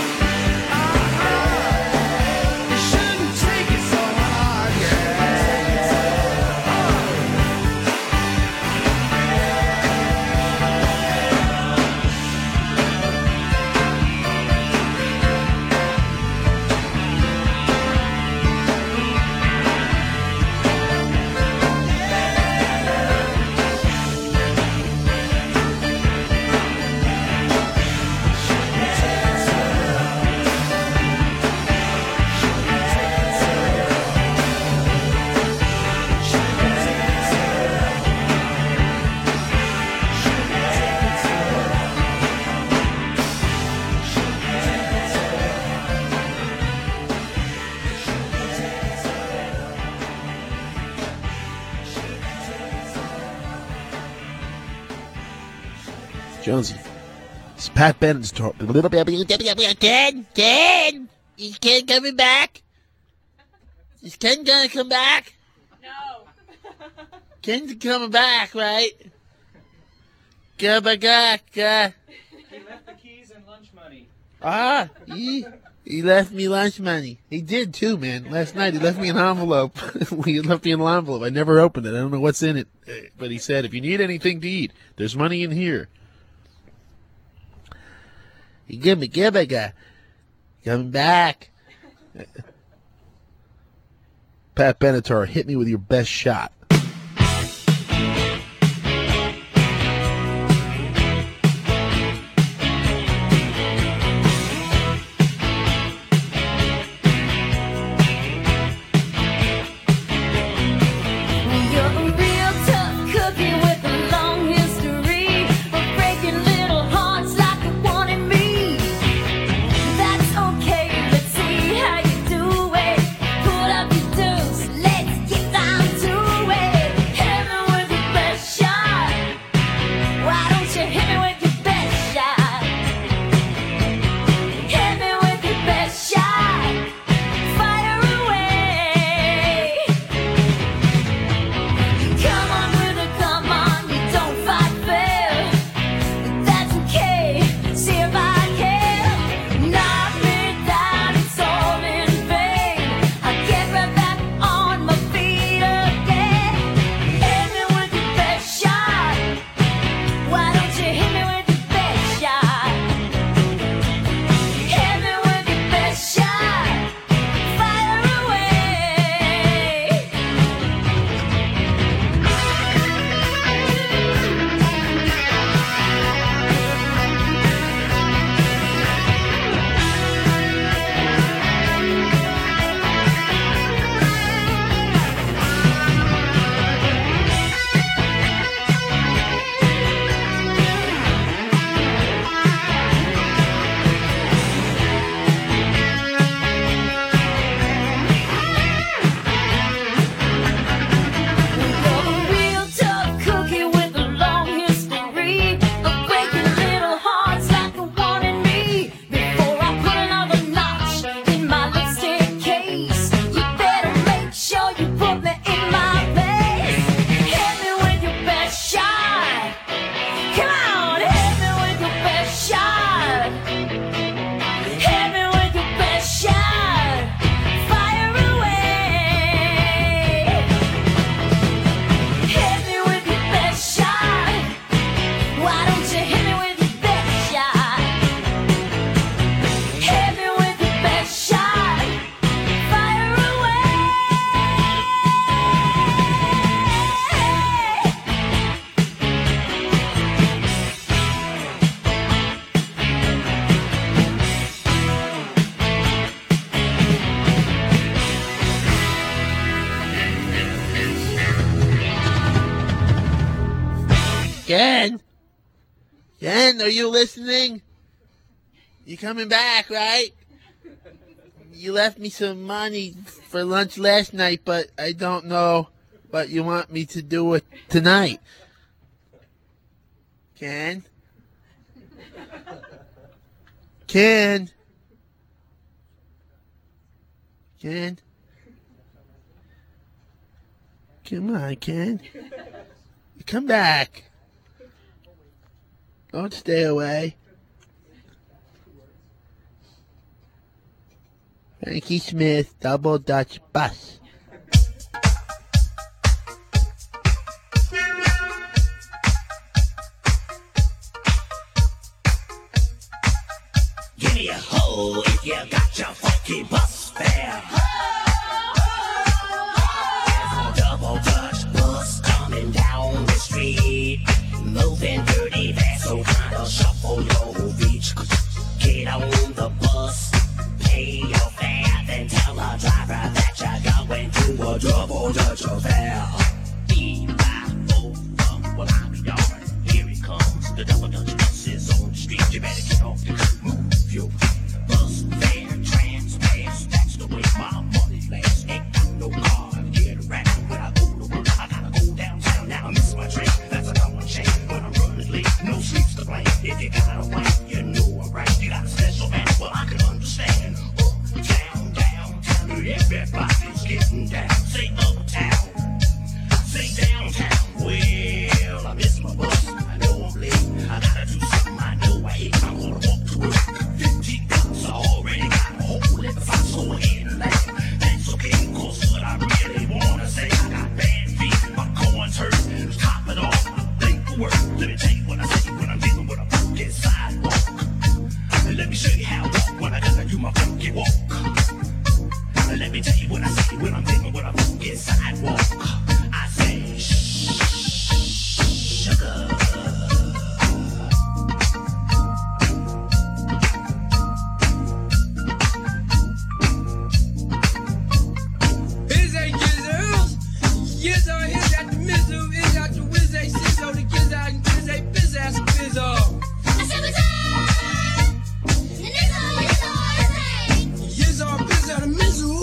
Uh-uh. Shouldn't take it so hard. Jonesy. It's Pat Bennett's talk. Ken, Ken, is Ken coming back? Is Ken gonna come back? No. Ken's coming back, right? Come back, uh, He left the keys and lunch money. Ah, he, he left me lunch money. He did too, man. Last night he left me an envelope. He left me an envelope. I never opened it. I don't know what's in it. But he said, if you need anything to eat, there's money in here. He give me, give me, guy. Coming back. Pat Benatar, hit me with your best shot. You're a real tough cookie with a long history of breaking little hearts like the one in me. That's okay, let's see how you do it. Pull up your dukes, let's get down to it. Ken? Ken, are you listening? You coming back, right? You left me some money for lunch last night, but I don't know what you want me to do it tonight. Ken? Ken? Ken? Come on, Ken. Come back. Don't stay away. Frankie Smith, Double Dutch Bus. Give me a hoe if you got your funky bus fare. There's a double Dutch bus coming down the street, moving dirty fast, so kinda shuffle your feet. Get on the bus, pay your fare, then tell the driver that you're going to a double Dutch affair. E five four from well I'm yard. Here he comes, the double Dutch bus is on the street. You better get off the curb, move your bus fare, transfers. That's the way my money lasts. Ain't got no car to get around when I go to work. I gotta go downtown now. I miss my train. That's a common shame. When I'm running late, no sleeps to blame. If you got a wife, you know I'm right. You got a special man, well I can understand. Uptown, downtown, everybody's getting down. Say uptown, say downtown. Well, I miss my bus. I know I'm late. I gotta do something I know I hate. I'm gonna walk to work. Fifteen bucks, I already got a hole in the fight, so ahead and laugh. That's okay, cause what I really wanna say, I got bad feet, my corn's hurt. Top it off, I'm late for work. Let me tell you what I say when I'm dealing with a broken sidewalk. And let me show you how I walk when I gotta do my funky walk. And let me tell you what I say when I'm dealing with a broken sidewalk. I say, sugar. Is a gizzles? Gizzo is at the mizzle, is at the whiz a sizzle, the giz out and giz a biz ass bizzle. Gizzo, bizzo, the mizzle.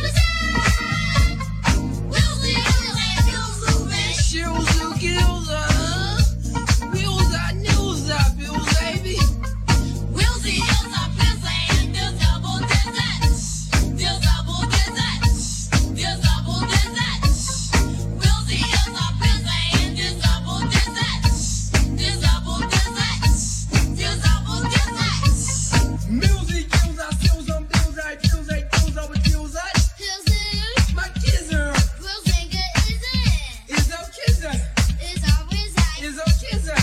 Shills, gills, wheels, I news, I bills, baby. Willsy, hills, I piss, and there's double desserts. There's double desserts. There's double desserts. Willsy, hills, I piss, and there's double desserts. There's double desserts. There's double desserts. Music, gills, I sills, on bills, I bills, I bills, I with gills, I. My kizzer. Is a kizzer. Is a kizzer.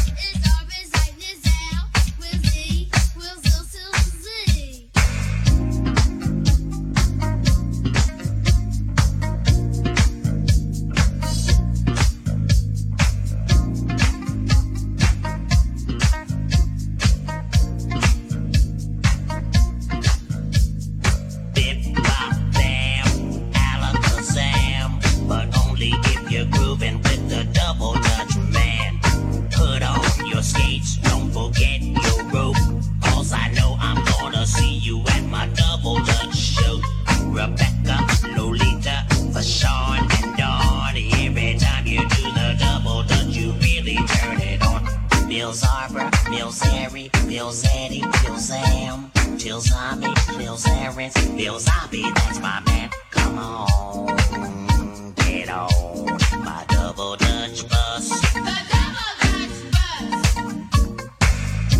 Bip, bop, bam, alakazam. But only if you're grooving with the double Dutch man. Put on your skates, don't forget your rope. Cause I know I'm gonna see you at my double Dutch show. Rebecca, Lolita, Fashawn, and Dawn. Every time you do the double Dutch, you really turn it on. Bill Zarbor, Bill Zary, Bill Zaddy, Bill Zam, Bill Zombie, Bill Zarens, Bill Zombie, that's my man. Come on, get on my double Dutch bus. The double Dutch bus.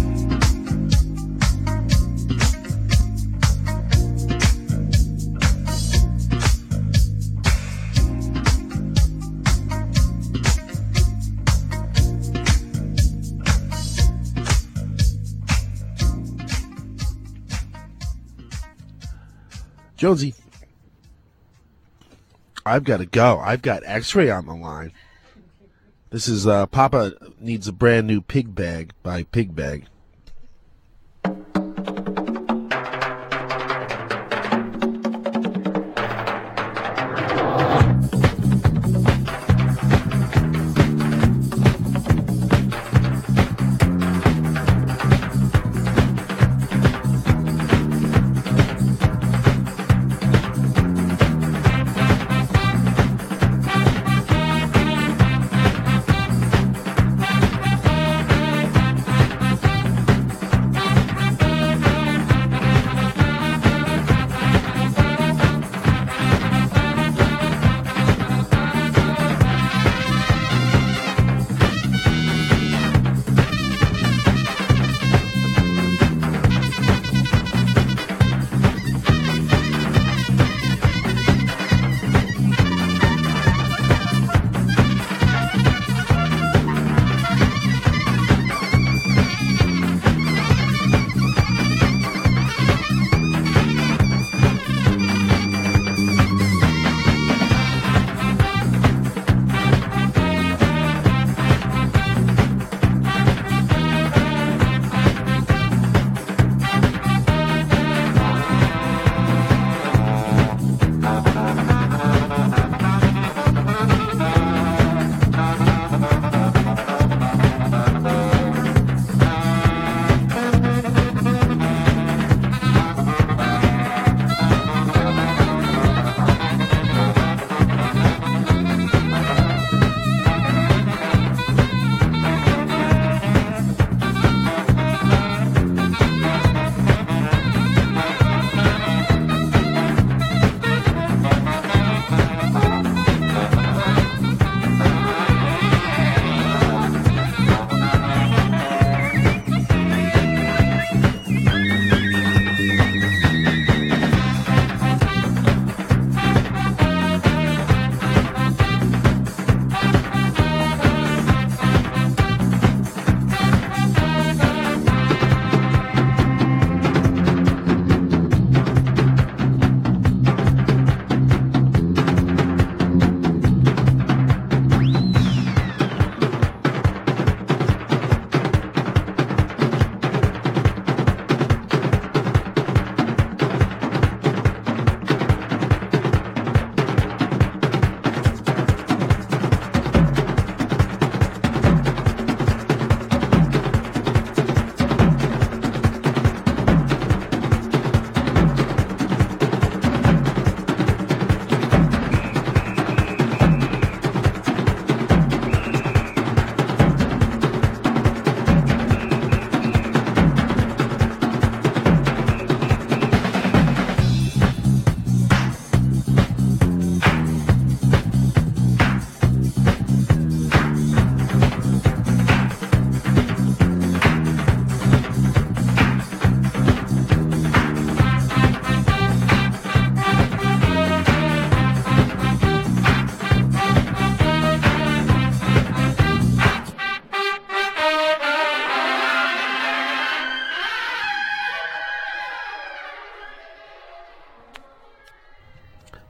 Jonesy, I've got to go. I've got X-Ray on the line. This is uh, Papa Needs a Brand New Pig Bag by Pig Bag.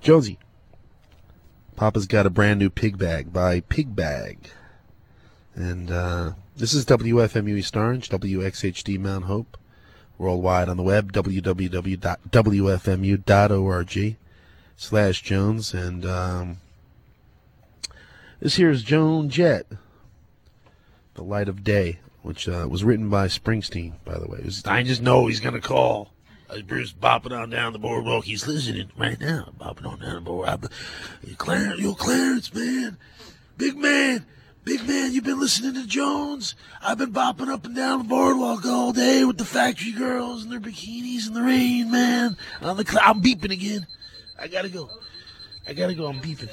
Jonesy, Papa's got a brand new pig bag by Pig Bag. And uh, this is W F M U East Orange, W X H D Mount Hope, worldwide on the web, w w w dot w f m u dot org slash Jones. And um, this here is Joan Jett, The Light of Day, which uh, was written by Springsteen, by the way. It was, I just know he's going to call. As Bruce bopping on down the boardwalk, he's listening right now, bopping on down the boardwalk. Clarence, yo, Clarence, man, big man, big man, you've been listening to Jones. I've been bopping up and down the boardwalk all day with the factory girls and their bikinis in the rain, man. On the cl- I'm beeping again. I gotta go. I gotta go. I'm beeping.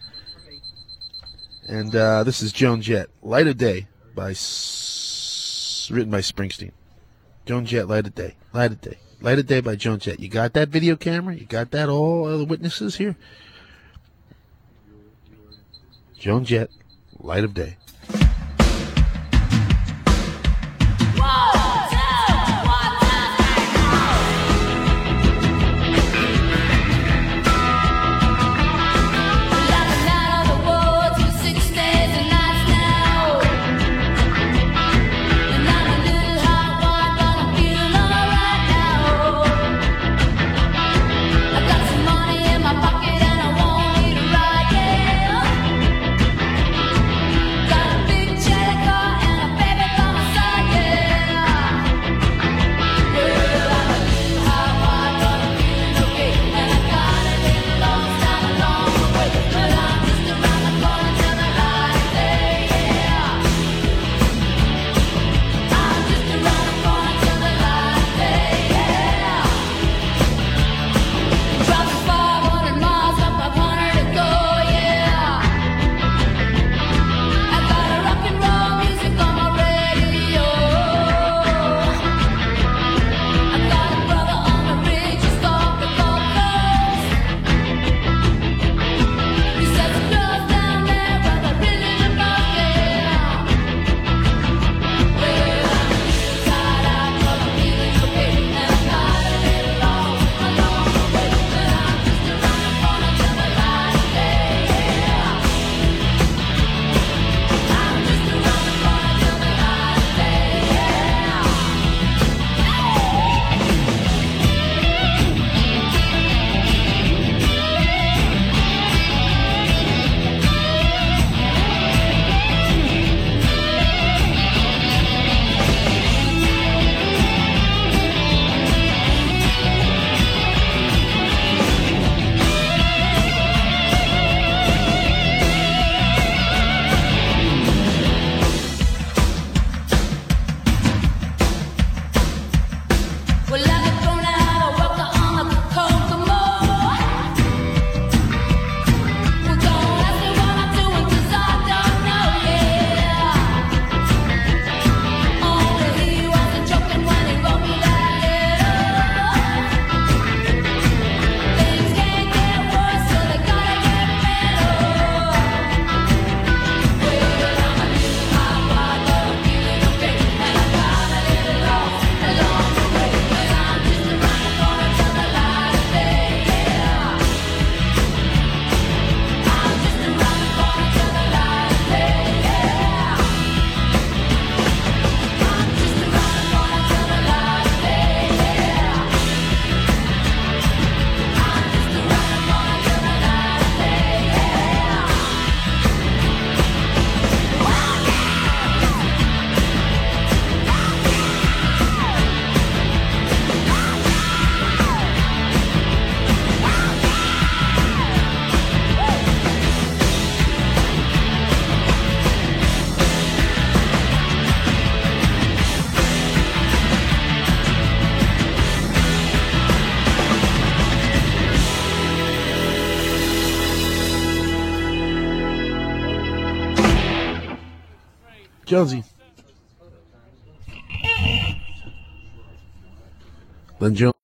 And uh, this is Joan Jett, Light of Day, by S- written by Springsteen. Joan Jett, Light of Day, Light of Day. Light of Day by Joan Jett. You got that video camera? You got that? All other witnesses here? Joan Jett, Light of Day. Jonesy. Len Jones.